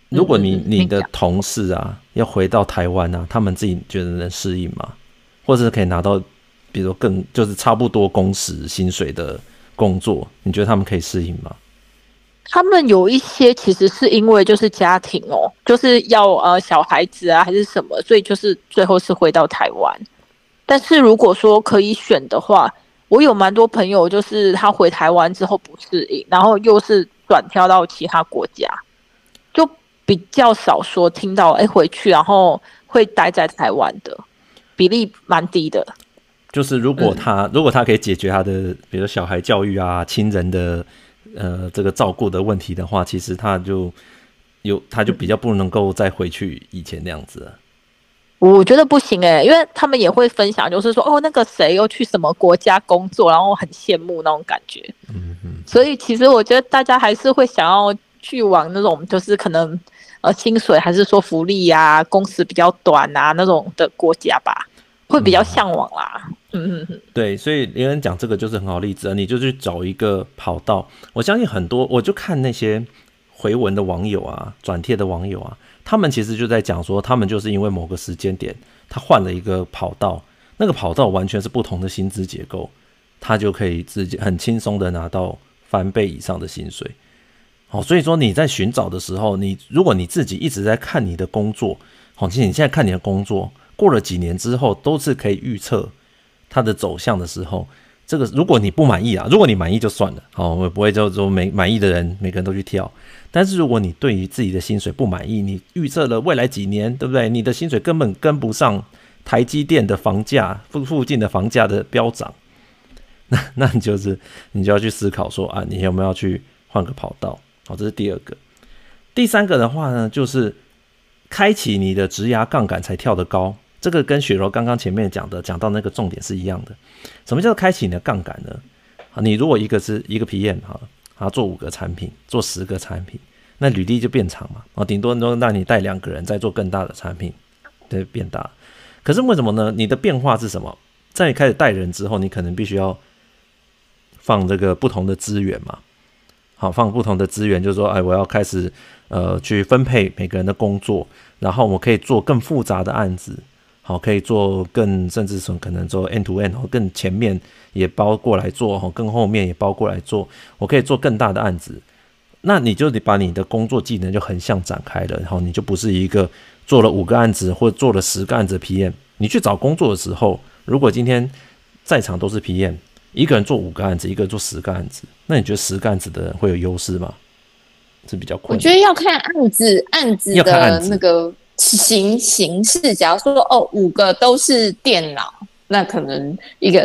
S1: 如果你的同事啊要回到台湾啊，他们自己觉得能适应吗？或者是可以拿到比如更就是差不多工时薪水的工作，你觉得他们可以适应吗？
S4: 他们有一些其实是因为就是家庭哦，就是要小孩子啊还是什么，所以就是最后是回到台湾。但是如果说可以选的话，我有蛮多朋友就是他回台湾之后不适应，然后又是转跳到其他国家，就比较少说听到回去然后会待在台湾的比例蛮低的。
S1: 就是如果他可以解决他的比如小孩教育啊、亲人的这个照顾的问题的话，其实他就比较不能够再回去以前那样子了。
S4: 我觉得不行因为他们也会分享，就是说那个谁又去什么国家工作，然后很羡慕那种感觉。所以其实我觉得大家还是会想要去往那种就是可能薪水还是说福利啊、工时比较短啊那种的国家吧，会比较向往啦。
S1: 对，所以连恩讲这个就是很好例子你就去找一个跑道。我相信很多，我就看那些回文的网友啊、转帖的网友啊，他们其实就在讲说，他们就是因为某个时间点，他换了一个跑道，那个跑道完全是不同的薪资结构，他就可以直接很轻松的拿到翻倍以上的薪水。所以说你在寻找的时候，如果你自己一直在看你的工作，其实你现在看你的工作，过了几年之后都是可以预测它的走向的时候，这个如果你不满意如果你满意就算了，我不会就说满意的人每个人都去跳。但是如果你对于自己的薪水不满意，你预测了未来几年，对不对？你的薪水根本跟不上台积电的房价附近的房价的飙涨，那你就要去思考说你有没有要去换个跑道。这是第二个。第三个的话呢，就是开启你的职涯杠杆才跳得高。这个跟雪柔刚刚前面讲到那个重点是一样的。什么叫做开启你的杠杆呢？你如果一个 PM 他做5个产品，做10个产品，那履历就变长嘛。顶多都让你带2个人再做更大的产品，对，变大。可是为什么呢？你的变化是什么？在你开始带人之后，你可能必须要放这个不同的资源嘛。放不同的资源，就是说我要开始去分配每个人的工作，然后我可以做更复杂的案子，可以做甚至可能做 end to end， 更前面也包过来做，更后面也包过来做，我可以做更大的案子。那你就得把你的工作技能就横向展开了，然后你就不是一个做了5个案子或者做了10个案子的 PM。你去找工作的时候，如果今天在场都是 PM，一个人做5个案子，一个人做10个案子，那你觉得10个案子的人会有优势吗？是比较困难。
S2: 我觉得要看案子的那个形式。假如说5个都是电脑，那可能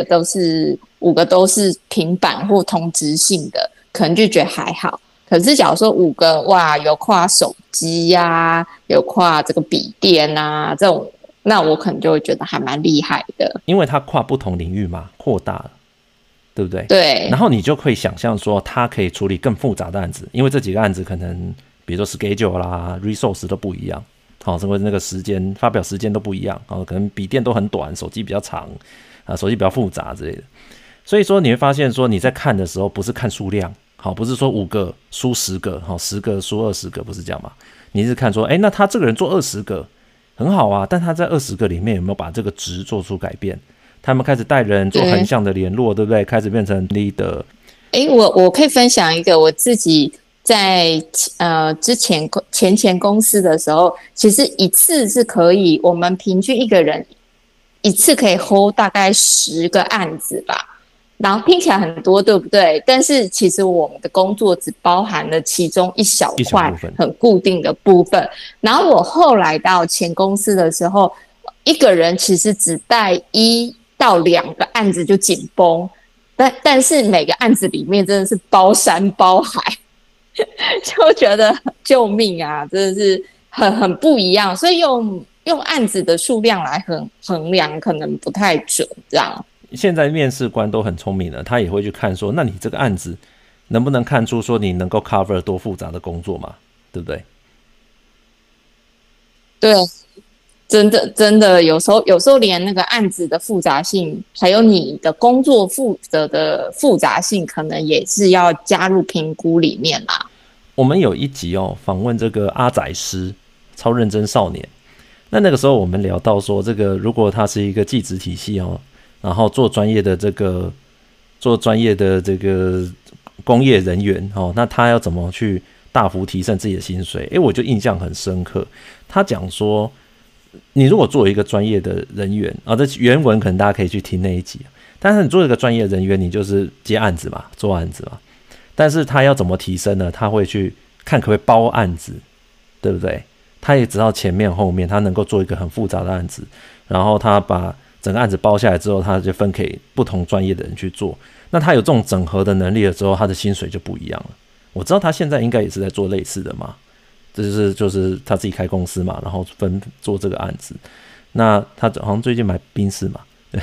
S2: 5个都是平板或同质性的，可能就觉得还好。可是假如说5个有跨手机啊，有跨这个笔电啊这种，那我可能就会觉得还蛮厉害的，
S1: 因为它跨不同领域嘛，扩大了。对不对？
S2: 对。
S1: 然后你就可以想象说，他可以处理更复杂的案子，因为这几个案子可能，比如说 schedule 啦、resource 都不一样，甚至那个时间发表时间都不一样，可能笔电都很短，手机比较长，手机比较复杂之类的。所以说你会发现说，你在看的时候不是看数量，不是说5个输10个，10个输20个，不是这样嘛？你是看说，那他这个人做20个很好啊，但他在20个里面有没有把这个值做出改变？他们开始带人做横向的联络，对不对？开始变成 leader。
S2: 我可以分享一个我自己在之前公司的时候，其实一次是可以，我们平均一个人一次可以 hold 大概10个案子吧。然后听起来很多，对不对？但是其实我们的工作只包含了其中一小块很固定的部分。然后我后来到前公司的时候，一个人其实只带1到2个案子就紧绷，但是每个案子里面真的是包山包海，就觉得救命啊，真的是很不一样。所以用案子的数量来衡量可能不太准，这样。
S1: 现在面试官都很聪明了，他也会去看说，那你这个案子能不能看出说你能够 cover 多复杂的工作嘛？对不对？
S2: 对。真的有时候连那个案子的复杂性，还有你的工作负责的复杂性，可能也是要加入评估里面啦。
S1: 我们有一集访问这个阿仔师超认真少年，那个时候我们聊到说，这个如果他是一个技职体系然后做专业的这个工业人员那他要怎么去大幅提升自己的薪水？我就印象很深刻。他讲说，你如果作为一个专业的人员这原文可能大家可以去听那一集，但是你作为一个专业人员，你就是接案子嘛，做案子嘛。但是他要怎么提升呢？他会去看可不可以包案子，对不对？他也知道前面后面，他能够做一个很复杂的案子，然后他把整个案子包下来之后，他就分给不同专业的人去做。那他有这种整合的能力了之后，他的薪水就不一样了。我知道他现在应该也是在做类似的嘛，就是他自己开公司嘛，然后分做这个案子。那他好像最近买宾士嘛，对。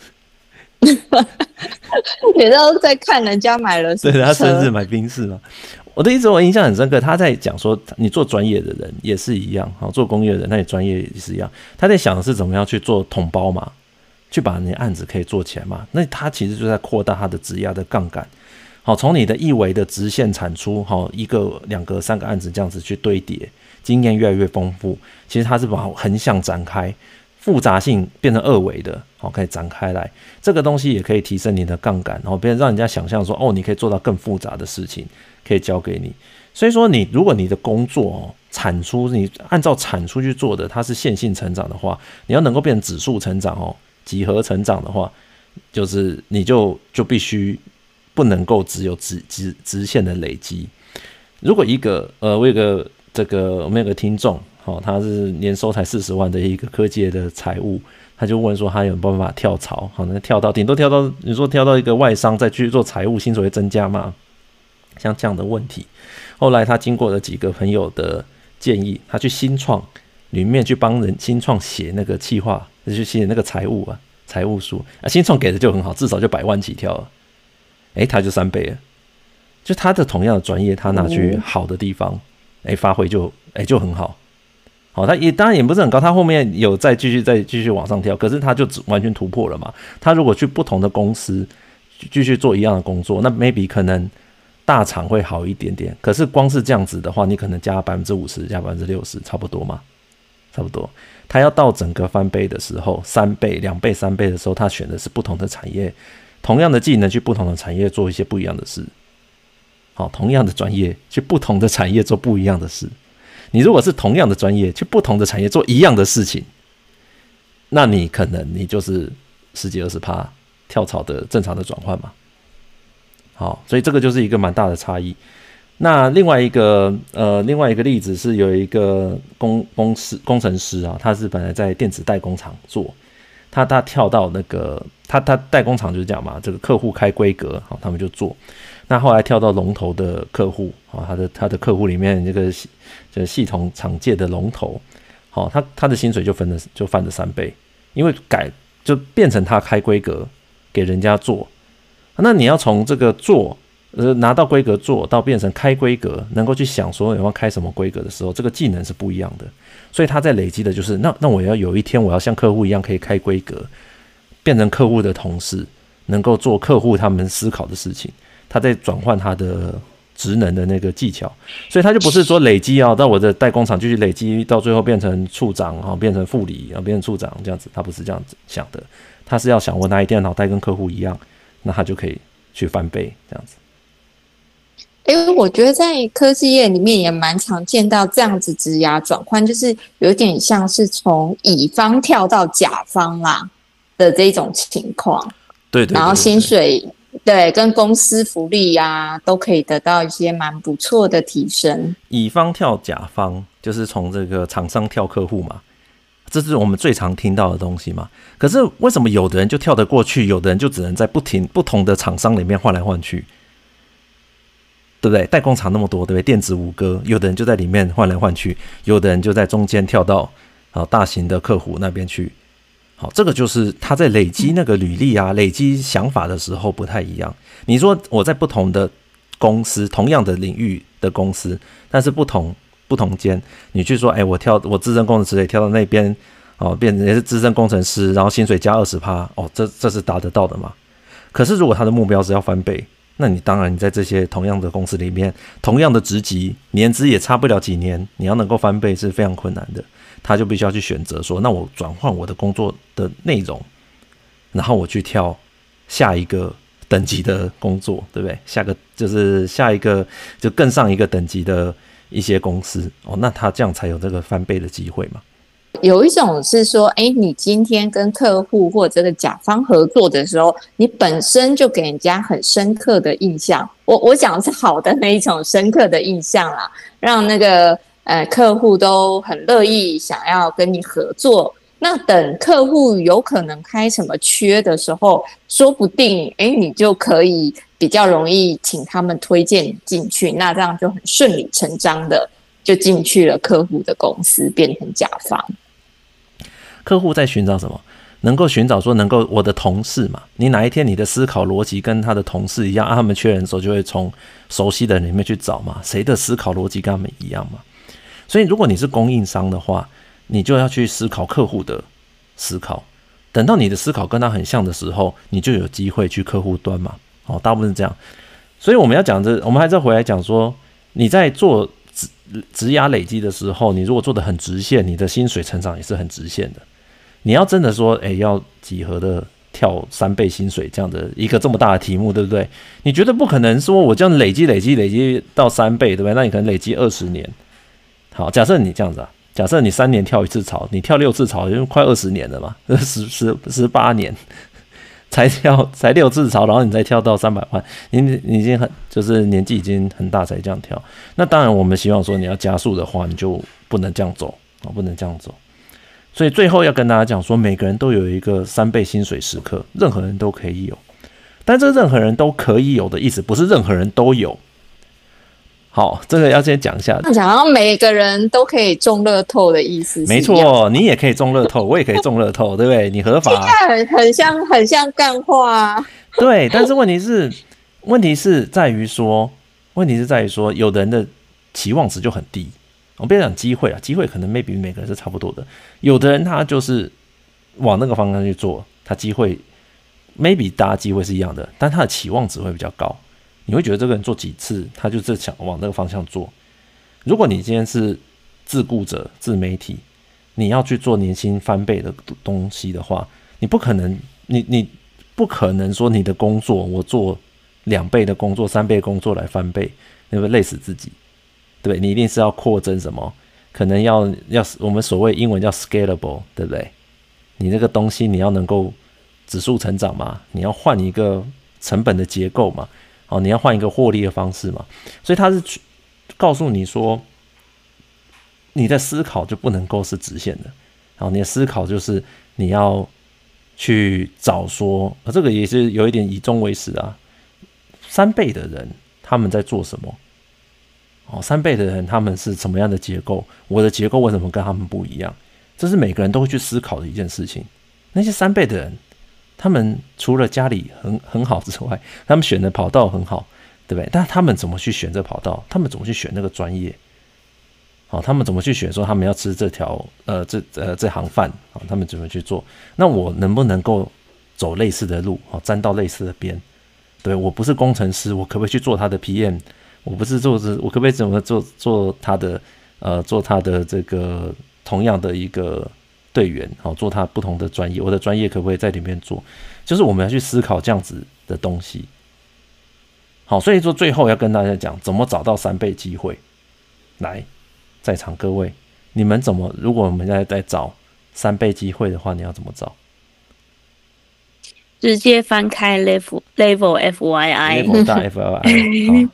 S2: 也都在看人家买了什么车，
S1: 对，他生日买宾士嘛。我的意思我印象很深刻，他在讲说，你做专业的人也是一样，做工业的人，那你专业也是一样。他在想的是怎么样去做统包嘛，去把你的案子可以做起来嘛。那他其实就在扩大他的职涯的杠杆。好，从你的一维的直线产出，一个、两个、三个案子这样子去堆叠，经验越来越丰富。其实他是把横向展开，复杂性变成二维的，可以展开来。这个东西也可以提升你的杠杆，别让人家想象说，你可以做到更复杂的事情，可以交给你。所以说如果你的工作产出，你按照产出去做的，它是线性成长的话，你要能够变成指数成长几何成长的话，就是你就必须不能够只有直线的累积。如果我有个听众他是年收才40万的一个科技的财务，他就问说他有没有办法跳槽，那顶多跳到你说跳到一个外商再去做财务，薪水会增加吗？像这样的问题，后来他经过了几个朋友的建议，他去新创里面去帮人新创写那个企划，去写那个财务书新创给的就很好，至少就100万起跳了，他就3倍了。就他的同样的专业，他拿去好的地方，发挥就很好。好，他也当然也不是很高，他后面有再继续往上跳，可是他就完全突破了嘛。他如果去不同的公司继续做一样的工作，那 maybe 可能大厂会好一点点，可是光是这样子的话，你可能加 50%加 60%差不多嘛，差不多。他要到整个翻倍的时候，3倍、2倍、3倍的时候，他选的是不同的产业，同样的技能去不同的产业做一些不一样的事。好，同样的专业去不同的产业做不一样的事。你如果是同样的专业去不同的产业做一样的事情，那你可能你就是10几20%跳槽的正常的转换嘛。好，所以这个就是一个蛮大的差异。那另外一个例子是有一个工程师他是本来在电子代工厂做，他跳到那个他代工厂就是这样嘛，这个客户开规格，他们就做。那后来跳到龙头的客户，他的客户里面这个系统厂界的龙头，他的薪水就翻了3倍，因为就变成他开规格给人家做。那你要从这个做拿到规格做到变成开规格，能够去想说有要开什么规格的时候，这个技能是不一样的。所以他在累积的就是那我要有一天我要像客户一样可以开规格，变成客户的同事，能够做客户他们思考的事情。他在转换他的职能的那个技巧，所以他就不是说累积到我的代工厂继续累积到最后变成处长变成副理变成处长这样子，他不是这样子想的，他是要想我哪一天脑袋跟客户一样，那他就可以去翻倍这样子。
S2: 我觉得在科技业里面也蛮常见到这样子职涯转换，就是有点像是从乙方跳到甲方啦的这种情况。对，然后薪水对跟公司福利都可以得到一些蛮不错的提升。
S1: 乙方跳甲方就是从这个厂商跳客户嘛，这是我们最常听到的东西嘛。可是为什么有的人就跳得过去，有的人就只能在不同的厂商里面换来换去，对不对？代工厂那么多，对不对？电子五哥，有的人就在里面换来换去，有的人就在中间跳到大型的客户那边去。好，这个就是他在累积那个履历累积想法的时候不太一样。你说我在不同的公司，同样的领域的公司，但是不同间，你去说，我资深工程师也跳到那边，变成也是资深工程师，然后薪水加 20%，这是达得到的嘛？可是如果他的目标是要翻倍， 那你当然你在这些同样的公司里面，同样的职级，年资也差不了几年，你要能够翻倍是非常困难的。他就必须要去选择说，那我转换我的工作的内容，然后我去跳下一个等级的工作，对不对？下一个就更上一个等级的一些公司哦，那他这样才有这个翻倍的机会嘛。
S2: 有一种是说，你今天跟客户或这个甲方合作的时候，你本身就给人家很深刻的印象。我讲的是好的那一种深刻的印象啦，让那个客户都很乐意想要跟你合作。那等客户有可能开什么缺的时候，说不定你就可以比较容易请他们推荐你进去，那这样就很顺理成章的就进去了客户的公司，变成甲方。
S1: 客户在寻找什么？能够寻找说能够我的同事嘛，你哪一天你的思考逻辑跟他的同事一样他们缺人的时候就会从熟悉的人里面去找嘛，谁的思考逻辑跟他们一样嘛。所以如果你是供应商的话，你就要去思考客户的思考，等到你的思考跟他很像的时候，你就有机会去客户端嘛。大部分是这样。所以我们要讲我们还是回来讲说，你在做职涯累积的时候，你如果做得很直线，你的薪水成长也是很直线的。你要真的说要几何的跳3倍薪水这样的一个这么大的题目，对不对？你绝对不可能说我这样累积到3倍，对不对？那你可能累积20年。好，假设你这样子假设你3年跳1次槽，你跳6次槽就快20年了嘛，18年才6次槽，然后你再跳到300万，你已经就是年纪已经很大才这样跳。那当然我们希望说你要加速的话，你就不能这样走，不能这样走。所以最后要跟大家讲说，每个人都有一个3倍薪水时刻，任何人都可以有。但这任何人都可以有的意思，不是任何人都有。好，这个要先讲一下。
S2: 讲到每个人都可以中乐透的意思是一样的。
S1: 没错，你也可以中乐透，我也可以中乐透，对不对？你合法。
S2: 很像干话啊。
S1: 对，但是问题是在于说，有的人的期望值就很低。我不要讲机会啊，机会可能 maybe 每个人是差不多的。有的人他就是往那个方向去做，他机会 maybe 大家机会是一样的，但他的期望值会比较高。你会觉得这个人做几次，他就是想往那个方向做。如果你今天是自雇者、自媒体，你要去做年薪翻倍的东西的话，你不可能，你不可能说你的工作我做2倍的工作、3倍的工作来翻倍，你会累死自己。对，你一定是要扩增什么？可能要我们所谓英文叫 scalable， 对不对？你这个东西你要能够指数成长嘛，你要换一个成本的结构嘛，你要换一个获利的方式嘛。所以他是告诉你说，你的思考就不能够是直线的，你的思考就是你要去找说，这个也是有一点以终为始啊。3倍的人他们在做什么？3倍的人他们是什么样的结构？我的结构为什么跟他们不一样？这是每个人都会去思考的一件事情。那些3倍的人，他们除了家里很好之外，他们选的跑道很好，对不对？但他们怎么去选这跑道？他们怎么去选那个专业？他们怎么去选说他们要吃这行饭？他们怎么去做？那我能不能够走类似的路？沾到类似的边？对，我不是工程师，我可不可以去做他的 PM？我不是我可不可以怎么做他的这个同样的一个队员，做他不同的专业，我的专业可不可以在里面做？就是我们要去思考这样子的东西。好，所以说最后要跟大家讲怎么找到3倍机会。来，在场各位，你们如果我们在找3倍机会的话，你要怎么找？
S3: 直接翻开 level FYI
S1: 大 FYI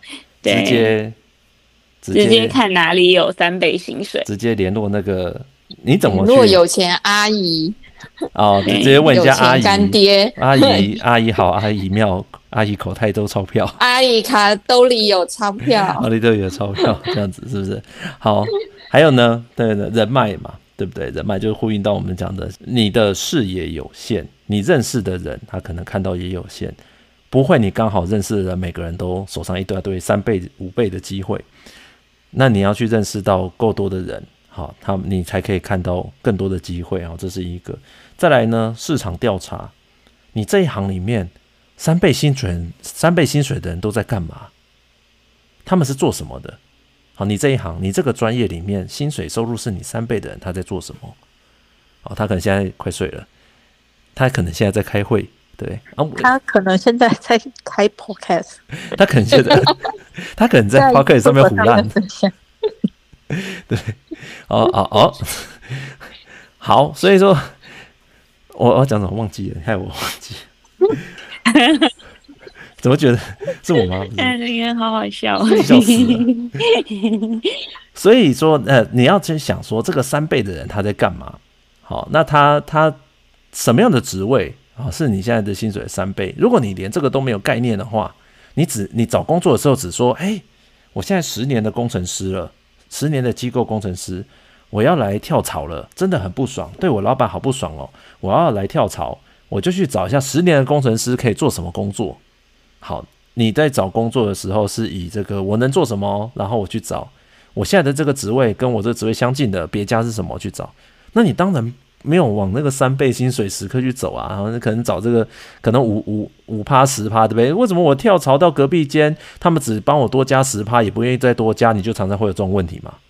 S1: 直接
S3: 看哪里有3倍薪水，
S1: 直接联络那个你怎么去？
S2: 如果有钱阿姨
S1: 直接问一下阿姨
S2: 干爹，
S1: 阿姨好，阿姨妙，阿姨口袋都钞票，
S2: 阿姨卡兜里有钞票，
S1: 阿姨都有钞票，这样子是不是？好，还有呢，对的，人脉嘛，对不对？人脉就呼应到我们讲的，你的视野有限，你认识的人他可能看到也有限。不会你刚好认识的人每个人都手上一大堆3倍5倍的机会，那你要去认识到够多的人，好，你才可以看到更多的机会，这是一个。再来呢，市场调查，你这一行里面三倍薪水的人都在干嘛？他们是做什么的？好，你这一行，你这个专业里面，薪水收入是你3倍的人，他在做什么？好，他可能现在快睡了，他可能现在在开会，对，
S4: 他可能现在在开 podcast，
S1: 他可能现在他可能在 podcast 上面胡乱，对，好，所以说我要讲什么忘记了，害我忘记了。怎么觉得是我吗？
S3: 应该好好笑，
S1: 笑死了。所以说，你要去想说，这个3倍的人他在干嘛？好，那他什么样的职位啊，是你现在的薪水的3倍？如果你连这个都没有概念的话，你找工作的时候只说，我现在10年的工程师了，10年的机构工程师，我要来跳槽了，真的很不爽，对我老板好不爽哦，我要来跳槽，我就去找一下10年的工程师可以做什么工作。好，你在找工作的时候是以这个我能做什么，然后我去找我现在的这个职位跟我这个职位相近的别家是什么去找。那你当然没有往那个3倍薪水时刻去走啊，然后可能找这个可能5% 10%，对不对？为什么我跳槽到隔壁间，他们只帮我多加10%，也不愿意再多加，你就常常会有这种问题嘛？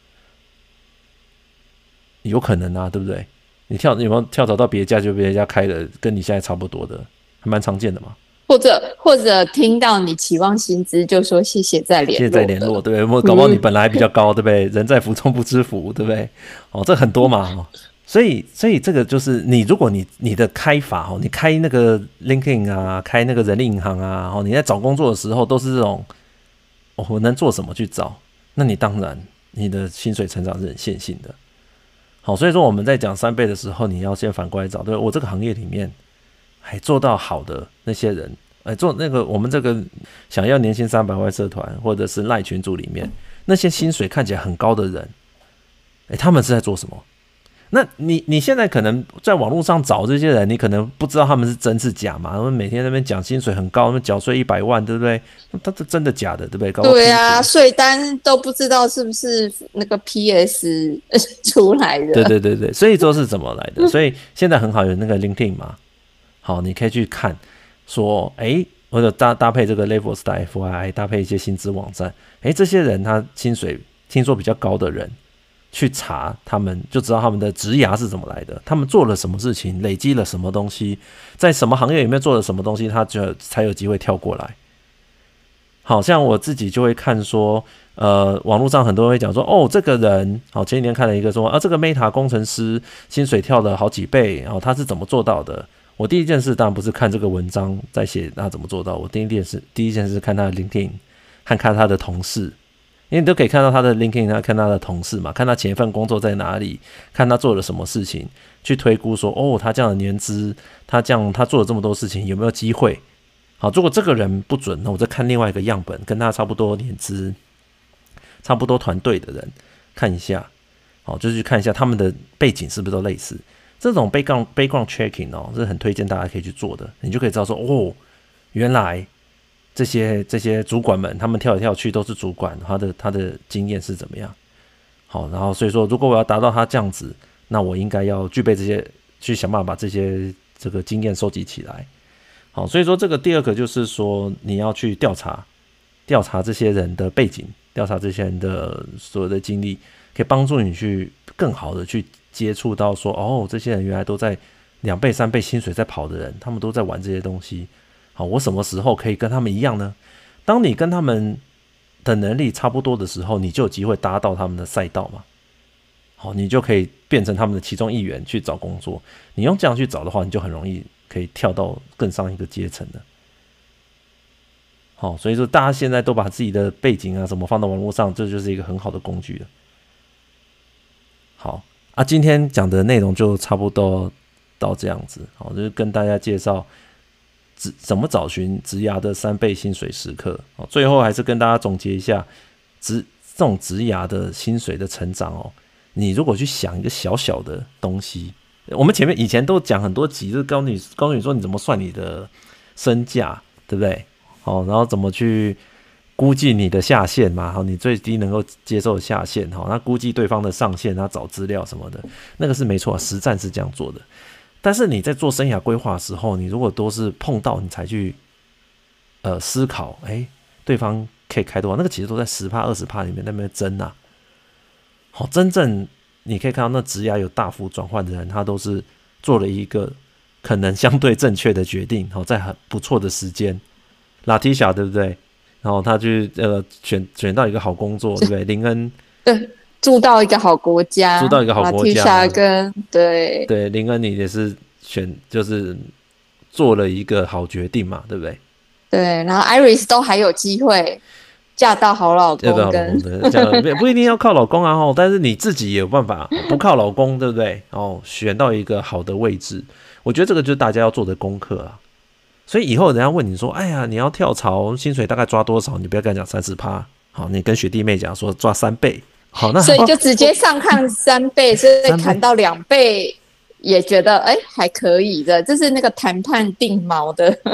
S1: 有可能啊，对不对？你有没有跳槽到别家，就别家开的跟你现在差不多的，还蛮常见的嘛。
S2: 或者听到你期望薪资就说谢谢再联络，谢谢再联络，
S1: 对不对？搞不好你本来还比较高，对不对？人在福中不知福，对不对？这很多嘛。所以这个就是如果你的开法，你开那个 LinkedIn 啊，开那个人力银行啊，你在找工作的时候都是这种，我能做什么去找？那你当然你的薪水成长是很线性的。好，所以说我们在讲3倍的时候，你要先反过来找，对我这个行业里面还做到好的那些人，做那个我们这个想要年薪300万社团或者是赖群组里面那些薪水看起来很高的人，他们是在做什么？那你现在可能在网络上找这些人，你可能不知道他们是真是假嘛？他们每天在那边讲薪水很高，他们缴税100万，对不对？他是真的假的，对不对？
S2: 对啊，税单都不知道是不是那个 PS 出来的。
S1: 对，所以说是怎么来的？所以现在很好有那个 LinkedIn 嘛，好，你可以去看说，或者搭配这个 Levels.fyi 搭配一些薪资网站，这些人他薪水听说比较高的人。去查他们就知道他们的职涯是怎么来的，他们做了什么事情，累积了什么东西，在什么行业里面做了什么东西，他就才有机会跳过来。好像我自己就会看说，网络上很多人会讲说，这个人，好，前几天看了一个说，这个 Meta 工程师薪水跳了好几倍，然后他是怎么做到的？我第一件事当然不是看这个文章在写他怎么做到，我第一件事是看他的 LinkedIn， 看他的同事。因为你都可以看到他的 LinkedIn， 看他的同事嘛，看他前一份工作在哪里，看他做了什么事情，去推估说，他这样的年资，他做了这么多事情，有没有机会？好，如果这个人不准，那我再看另外一个样本，跟他差不多年资、差不多团队的人看一下，好，就是去看一下他们的背景是不是都类似。这种 background checking 是很推荐大家可以去做的，你就可以知道说，原来。这些主管们，他们跳来跳去都是主管，他的经验是怎么样？好，然后所以说，如果我要达到他这样子，那我应该要具备这些，去想办法把这个经验收集起来。好，所以说这个第二个就是说，你要去调查这些人的背景，调查这些人的所有的经历，可以帮助你去更好的去接触到说，这些人原来都在2倍3倍薪水在跑的人，他们都在玩这些东西。好，我什么时候可以跟他们一样呢？当你跟他们的能力差不多的时候，你就有机会搭到他们的赛道嘛。好，你就可以变成他们的其中一员去找工作。你用这样去找的话，你就很容易可以跳到更上一个阶层的。好，所以说大家现在都把自己的背景啊什么放到网络上，这就是一个很好的工具了。好啊，今天讲的内容就差不多到这样子。好，就是跟大家介绍。怎么找寻职涯的3倍薪水时刻？最后还是跟大家总结一下，这种职涯的薪水的成长你如果去想一个小小的东西，我们以前都讲很多集，就是告诉你说你怎么算你的身价，对不对？然后怎么去估计你的下限嘛，你最低能够接受的下限，那估计对方的上限，他找资料什么的，那个是没错，实战是这样做的。但是你在做生涯规划的时候，你如果都是碰到你才去思考，对方可以开多少，那个其实都在10%、20%里面那边争啊。好，真正你可以看到那职涯有大幅转换的人，他都是做了一个可能相对正确的决定，在很不错的时间。拉提莎对不对？然后他去选到一个好工作，对不对？林恩
S2: 对，住到一个好国家，拉提莎跟对
S1: 林恩你也是就是做了一个好决定嘛，对不对？
S2: 对，然后 Iris 都还有机会嫁到好老公
S1: 不一定要靠老公啊，但是你自己也有办法不靠老公，对不对？选到一个好的位置，我觉得这个就是大家要做的功课啦。所以以后人家问你说，哎呀，你要跳槽，薪水大概抓多少？你不要跟他讲30%，好，你跟学弟妹讲说抓3倍，好，那
S2: 所以就直接上看3倍，所以砍到2倍也觉得还可以的，这是那个谈判定锚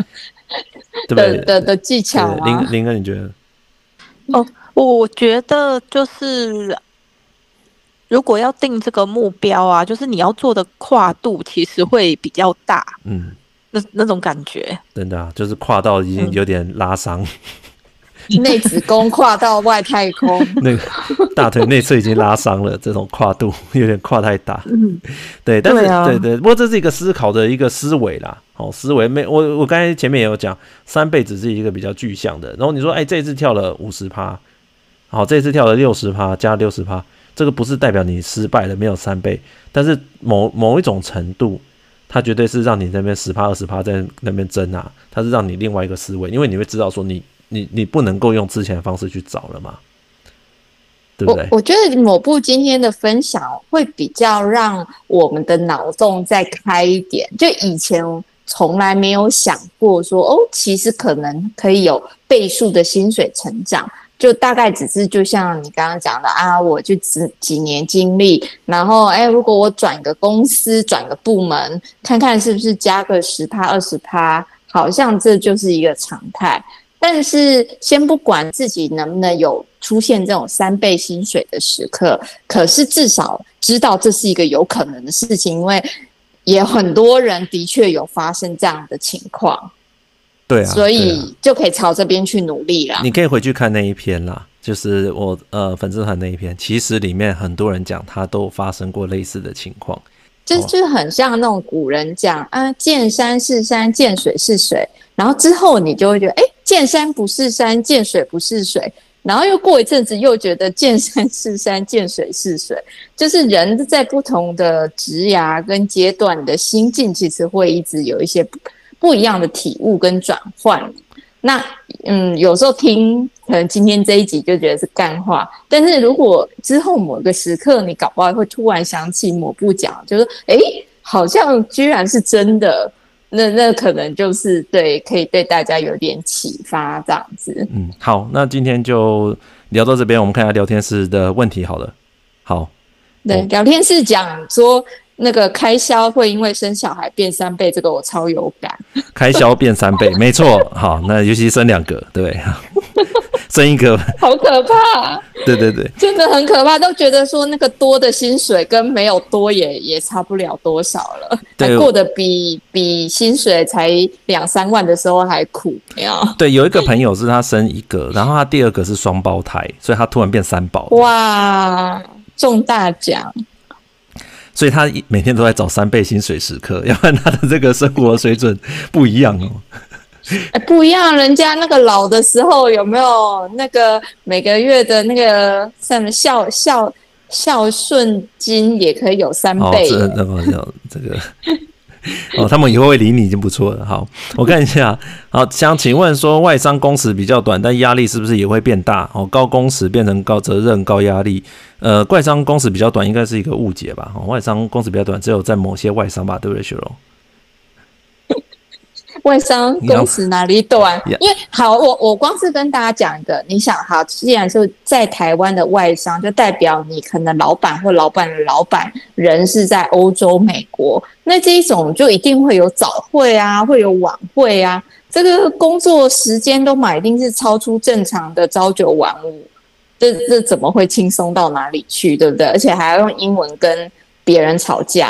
S2: 的技巧啊。
S1: 林哥你觉得？
S4: 我觉得就是如果要定这个目标啊，就是你要做的跨度其实会比较大，那种感觉，真
S1: 的啊，就是跨到已经有点拉伤，
S2: 内子宫跨到外太空，
S1: 那个大腿内侧已经拉伤了，这种跨度有点跨太大，对，但是对，不过这是一个思考的一个思维啦，思维我刚才前面也有讲，3倍只是一个比较具象的，然后你说这一次跳了50%，好，这一次跳了60%加60%，这个不是代表你失败了，没有3倍，但是某一种程度。它绝对是让你在那边10%、20%在那边争啊，它是让你另外一个思维，因为你会知道说你不能够用之前的方式去找了嘛，对不对？
S2: 我觉得某部今天的分享会比较让我们的脑洞再开一点，就以前从来没有想过说其实可能可以有倍数的薪水成长。就大概只是就像你刚刚讲的啊，我就几年经历，然后如果我转个公司转个部门，看看是不是加个10%、20%，好像这就是一个常态。但是先不管自己能不能有出现这种3倍薪水的时刻，可是至少知道这是一个有可能的事情，因为也很多人的确有发生这样的情况。
S1: 对啊，
S2: 所以就可以朝这边去努力啦。
S1: 你可以回去看那一篇啦，就是我粉丝团那一篇，其实里面很多人讲他都发生过类似的情况，
S2: 就是很像那种古人讲啊，见山是山，见水是水，然后之后你就会觉得见山不是山，见水不是水，然后又过一阵子又觉得见山是山，见水是水，就是人在不同的职涯跟阶段的心境，其实会一直有一些不一样的体悟跟转换。那有时候听可能今天这一集就觉得是干话，但是如果之后某个时刻你搞不好会突然想起某部讲，就是好像居然是真的，那可能就是对，可以对大家有点启发这样子。
S1: 好，那今天就聊到这边，我们看一下聊天室的问题好了。好，
S2: 对，聊天室讲说那个开销会因为生小孩变3倍，这个我超有感。
S1: 开销变3倍，没错。好，那尤其生2个，对，生1个
S2: 好可怕。
S1: 对对对，
S2: 真的很可怕，都觉得说那个多的薪水跟没有多也差不了多少了，还过得比薪水才2-3万的时候还苦。
S1: 对，有一个朋友是他生1个，然后他第2个是双胞胎，所以他突然变3宝。
S2: 哇，中大奖！
S1: 所以他每天都在找3倍薪水时刻，要不然他的这个生活水准不一样哦。
S2: 不一样，人家那个老的时候有没有那个每个月的那个什么孝顺金也可以有3倍。
S1: 这个他们以后会理你已经不错了。好，我看一下。好，想请问说，外商工时比较短，但压力是不是也会变大？高工时变成高责任、高压力。外商工时比较短，应该是一个误解吧？外商工时比较短，只有在某些外商吧，对不对，雪柔？
S2: 外商工时哪里短？因为好，我光是跟大家讲一个，你想好，既然是在台湾的外商，就代表你可能老板或老板的老板人是在欧洲、美国，那这一种就一定会有早会啊，会有晚会啊，这个工作时间都一定是超出正常的朝9晚5，这怎么会轻松到哪里去，对不对？而且还要用英文跟别人吵架。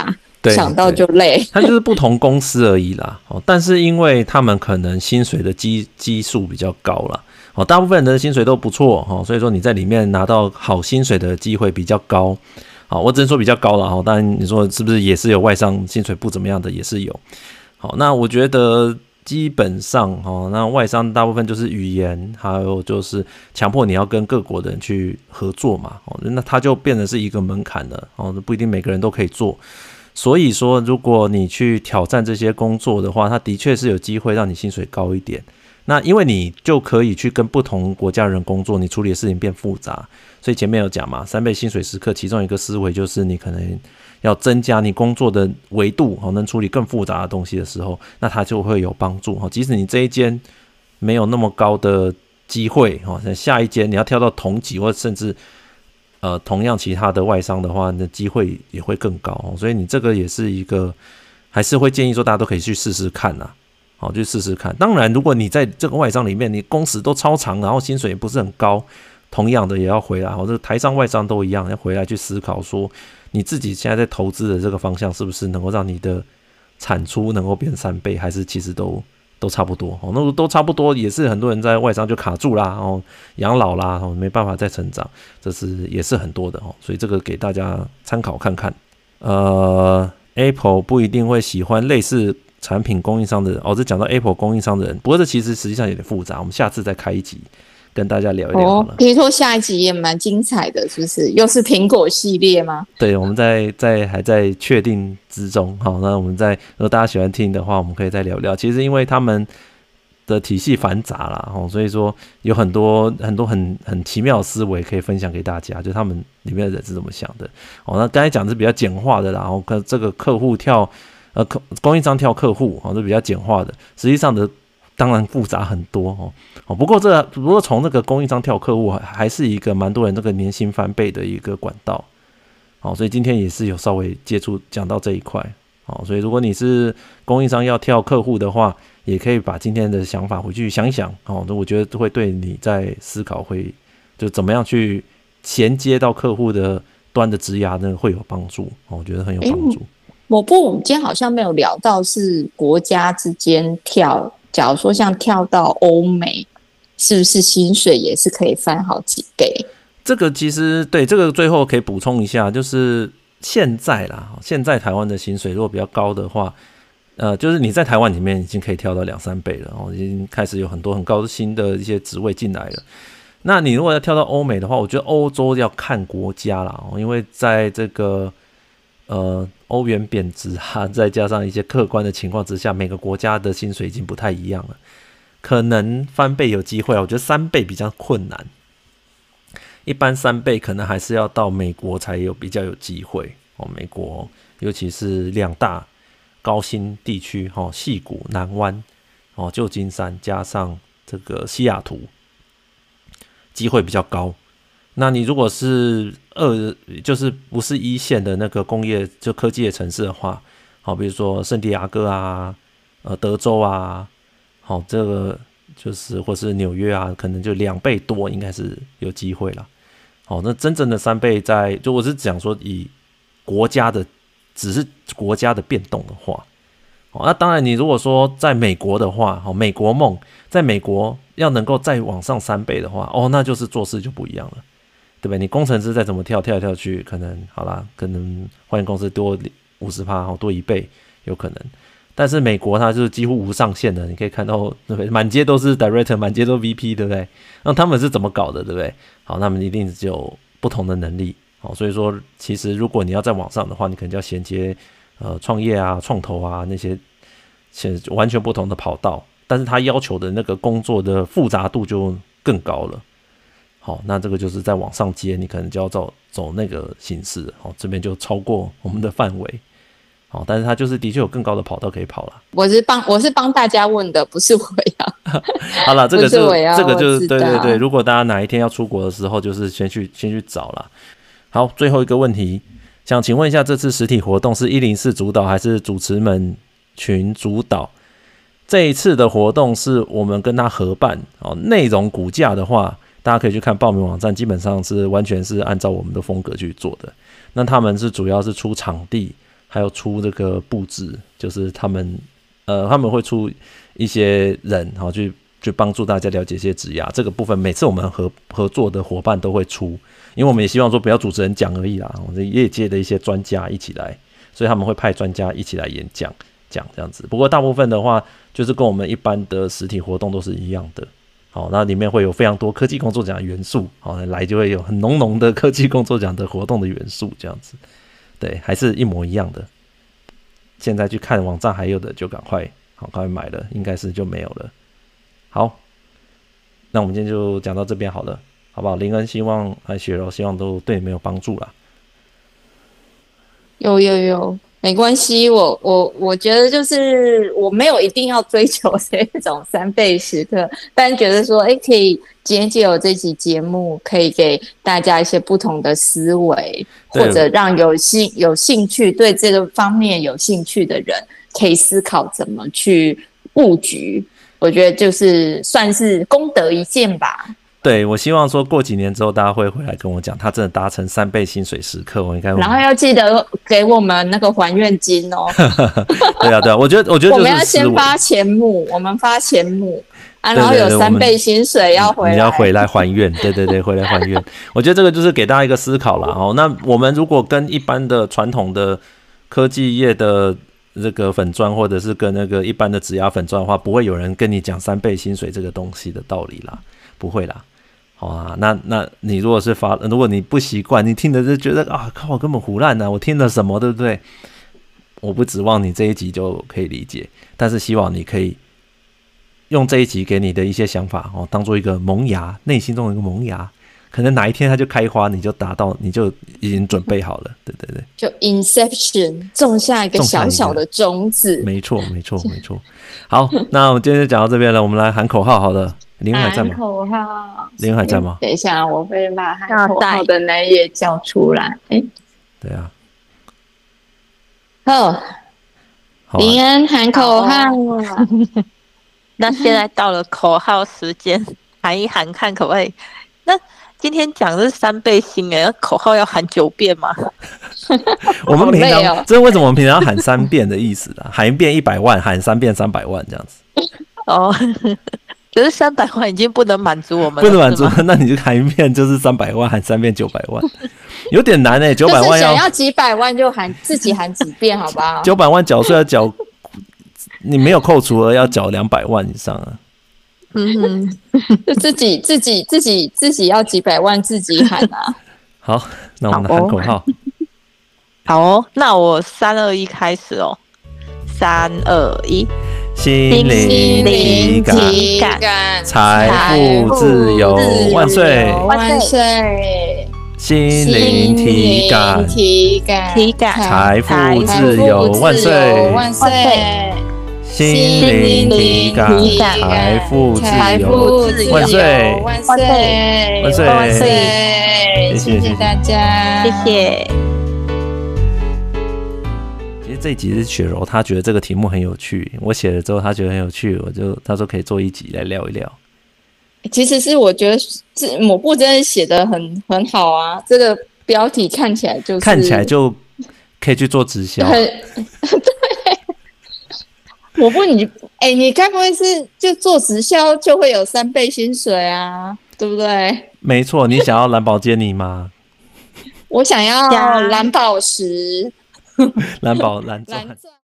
S2: 想到就累。
S1: 它就是不同公司而已啦。但是因为他们可能薪水的基数比较高啦，大部分人的薪水都不错，所以说你在里面拿到好薪水的机会比较高。好，我只能说比较高啦，当然你说是不是也是有外商薪水不怎么样的也是有。好，那我觉得基本上那外商大部分就是语言，还有就是强迫你要跟各国的人去合作嘛，那它就变成是一个门槛了，不一定每个人都可以做。所以说如果你去挑战这些工作的话，它的确是有机会让你薪水高一点。那因为你就可以去跟不同国家人工作，你处理的事情变复杂，所以前面有讲嘛，3倍薪水时刻其中一个思维就是你可能要增加你工作的维度，能处理更复杂的东西的时候，那它就会有帮助。即使你这一间没有那么高的机会，下一间你要跳到同级或甚至同样其他的外商的话，那机会也会更高。所以你这个也是一个，还是会建议说大家都可以去试试看啦。好，去试试看。当然，如果你在这个外商里面，你工时都超长，然后薪水也不是很高，同样的也要回来。这个台商、外商都一样，要回来去思考说，你自己现在在投资的这个方向是不是能够让你的产出能够变3倍，还是其实都差不多。那都差不多，也是很多人在外商就卡住啦，养老啦，没办法再成长，这是也是很多的。所以这个给大家参考看看。Apple 不一定会喜欢类似产品供应商的人，这讲到 Apple 供应商的人，不过这其实实际上有点复杂，我们下次再开一集跟大家聊一聊好了。
S2: 听说下一集也蛮精彩的，是不是？又是苹果系列吗？
S1: 对，我们还在确定之中。好，那我们如果大家喜欢听的话，我们可以再聊聊。其实因为他们的体系繁杂啦，所以说有很多很奇妙的思维可以分享给大家，就他们里面的人是怎么想的。那刚才讲的是比较简化的啦，然后这个客户供应商跳客户，这比较简化的，实际上的当然复杂很多。不过从那个供应商跳客户还是一个蛮多人这个年薪翻倍的一个管道。所以今天也是有稍微讲到这一块。所以如果你是供应商要跳客户的话，也可以把今天的想法回去想一想。我觉得会对你在思考就怎么样去衔接到客户的端的职涯呢，会有帮助。我觉得很有帮助。
S2: 我们今天好像没有聊到是国家之间跳，假如说像跳到欧美，是不是薪水也是可以翻好几倍？
S1: 这个其实对，这个最后可以补充一下，就是现在台湾的薪水如果比较高的话，就是你在台湾里面已经可以跳到2-3倍了，已经开始有很多很高薪的一些职位进来了。那你如果要跳到欧美的话，我觉得欧洲要看国家啦，因为在这个欧元贬值啊，再加上一些客观的情况之下，每个国家的薪水已经不太一样了，可能翻倍有机会，我觉得3倍比较困难。一般3倍可能还是要到美国才比较有机会。美国尤其是2大高薪地区，矽谷、南湾、旧金山加上这个西雅图，机会比较高。那你如果是就是不是一线的那个工业就科技的城市的话，比如说圣地亚哥啊、德州啊，这个就是或是纽约啊，可能就2倍多应该是有机会啦。那真正的3倍就我是讲说以只是国家的变动的话，那当然你如果说在美国的话，美国梦在美国要能够再往上3倍的话，那就是做事就不一样了，对不对？你工程师再怎么跳去，可能好啦，可能换公司多 50%， 多1倍有可能。但是美国它就是几乎无上限的，你可以看到，对不对？满街都是 director， 满街都 VP， 对不对？那他们是怎么搞的，对不对？好，他们一定是有不同的能力。所以说其实如果你要再往上的话，你可能就要衔接创业啊、创投啊那些完全不同的跑道，但是他要求的那个工作的复杂度就更高了。好，那这个就是在往上接，你可能就要走那个形式。这边就超过我们的范围。但是他就是的确有更高的跑道可以跑了。
S2: 我是帮大家问的，不是我要。
S1: 好了，这个就是对。如果大家哪一天要出国的时候，就是先去找啦。好，最后一个问题，想请问一下，这次实体活动是104主导还是主持们群主导？这一次的活动是我们跟他合办，内容骨架的话，大家可以去看报名网站，基本上是完全是按照我们的风格去做的。那他们是主要是出场地， 还有出这个布置，就是他们会出一些人去帮助大家了解一些职涯这个部分。每次我们合作的伙伴都会出，因为我们也希望说不要主持人讲而已啦，我们业界的一些专家一起来，所以他们会派专家一起来演讲这样子。不过大部分的话，就是跟我们一般的实体活动都是一样的。好，那里面会有非常多科技工作奖的元素，好，来就会有很浓的科技工作奖的活动的元素，这样子，对，还是一模一样的。现在去看网站还有的就赶快买了，应该是就没有了。好，那我们今天就讲到这边好了，好不好？林恩希望雪柔希望都对你们有帮助啦。
S2: 有，没关系，我觉得就是我没有一定要追求这种3倍时刻，但觉得说，可以今天借由这期节目，可以给大家一些不同的思维，或者让有兴趣对这个方面有兴趣的人，可以思考怎么去布局。我觉得就是算是功德一件吧。
S1: 对，我希望说过几年之后，大家会回来跟我讲，他真的达成3倍薪水时刻。
S2: 然后要记得给我们那个还愿金哦。
S1: 对啊，我觉得就是
S2: 我们要先发钱目，我们发钱目啊，然后有3倍薪水要回来，
S1: 你要回来还愿，对，回来还愿。我觉得这个就是给大家一个思考啦。那我们如果跟一般的传统的科技业的这个粉专，或者是跟那个一般的职涯粉专的话，不会有人跟你讲3倍薪水这个东西的道理啦，不会啦。好啊，那你如果你不习惯，你听的就觉得靠，我根本胡乱啊，我听了什么，对不对？我不指望你这一集就可以理解，但是希望你可以用这一集给你的一些想法当做一个萌芽，内心中的一个萌芽，可能哪一天它就开花，你就达到，你就已经准备好了，对，
S2: 就 Inception 种下一个小小的种子，
S1: 没错。好，那我们今天就讲到这边了，我们来喊口号好了。林恩还在吗？
S2: 喊口号，
S1: 林恩还在吗？
S2: 等一下，我会把喊口号的那一页叫出来。
S1: 对啊。
S2: 好，林恩喊口号。
S4: 那现在到了口号时间，喊一喊看可不可以？那今天讲的是3倍薪口号要喊9遍吗？
S1: 我们平常这是为什么我们平常要喊3遍的意思啦？喊一遍100万，喊3遍300万这样子。
S4: 可是300万已经不能满足我们了，
S1: 不能满足，那你就喊一遍就是300万，喊3遍900万，有点难900万
S2: 想要几百万就自己喊几遍，好不好
S1: ？900万缴税要缴，你没有扣除额要缴200万以上啊。
S2: 自己要几百万自己喊啊。
S1: 好，那我们喊口号。
S4: 好哦，那我3、2、1开始哦。3、2、1。
S1: 心灵体感，财富自由万岁！
S2: 万岁！
S1: 心灵体感，财富自由万岁！
S2: 万岁！
S1: 心灵体感，财富自由万岁！
S2: 万岁！
S1: 万岁！
S2: 万岁！谢谢大家，
S4: 谢谢。
S1: 这一集是雪柔，她觉得这个题目很有趣，我写了之后她觉得很有趣，她说可以做一集来聊一聊。
S2: 其实是我觉得抹布真的写得很好啊，这个标题看起来就
S1: 可以去做直销。
S2: 对，抹布你该不会是就做直销就会有3倍薪水啊，对不对？
S1: 没错，你想要蓝宝坚尼吗？
S2: 我想要蓝宝石。
S1: 蓝钻。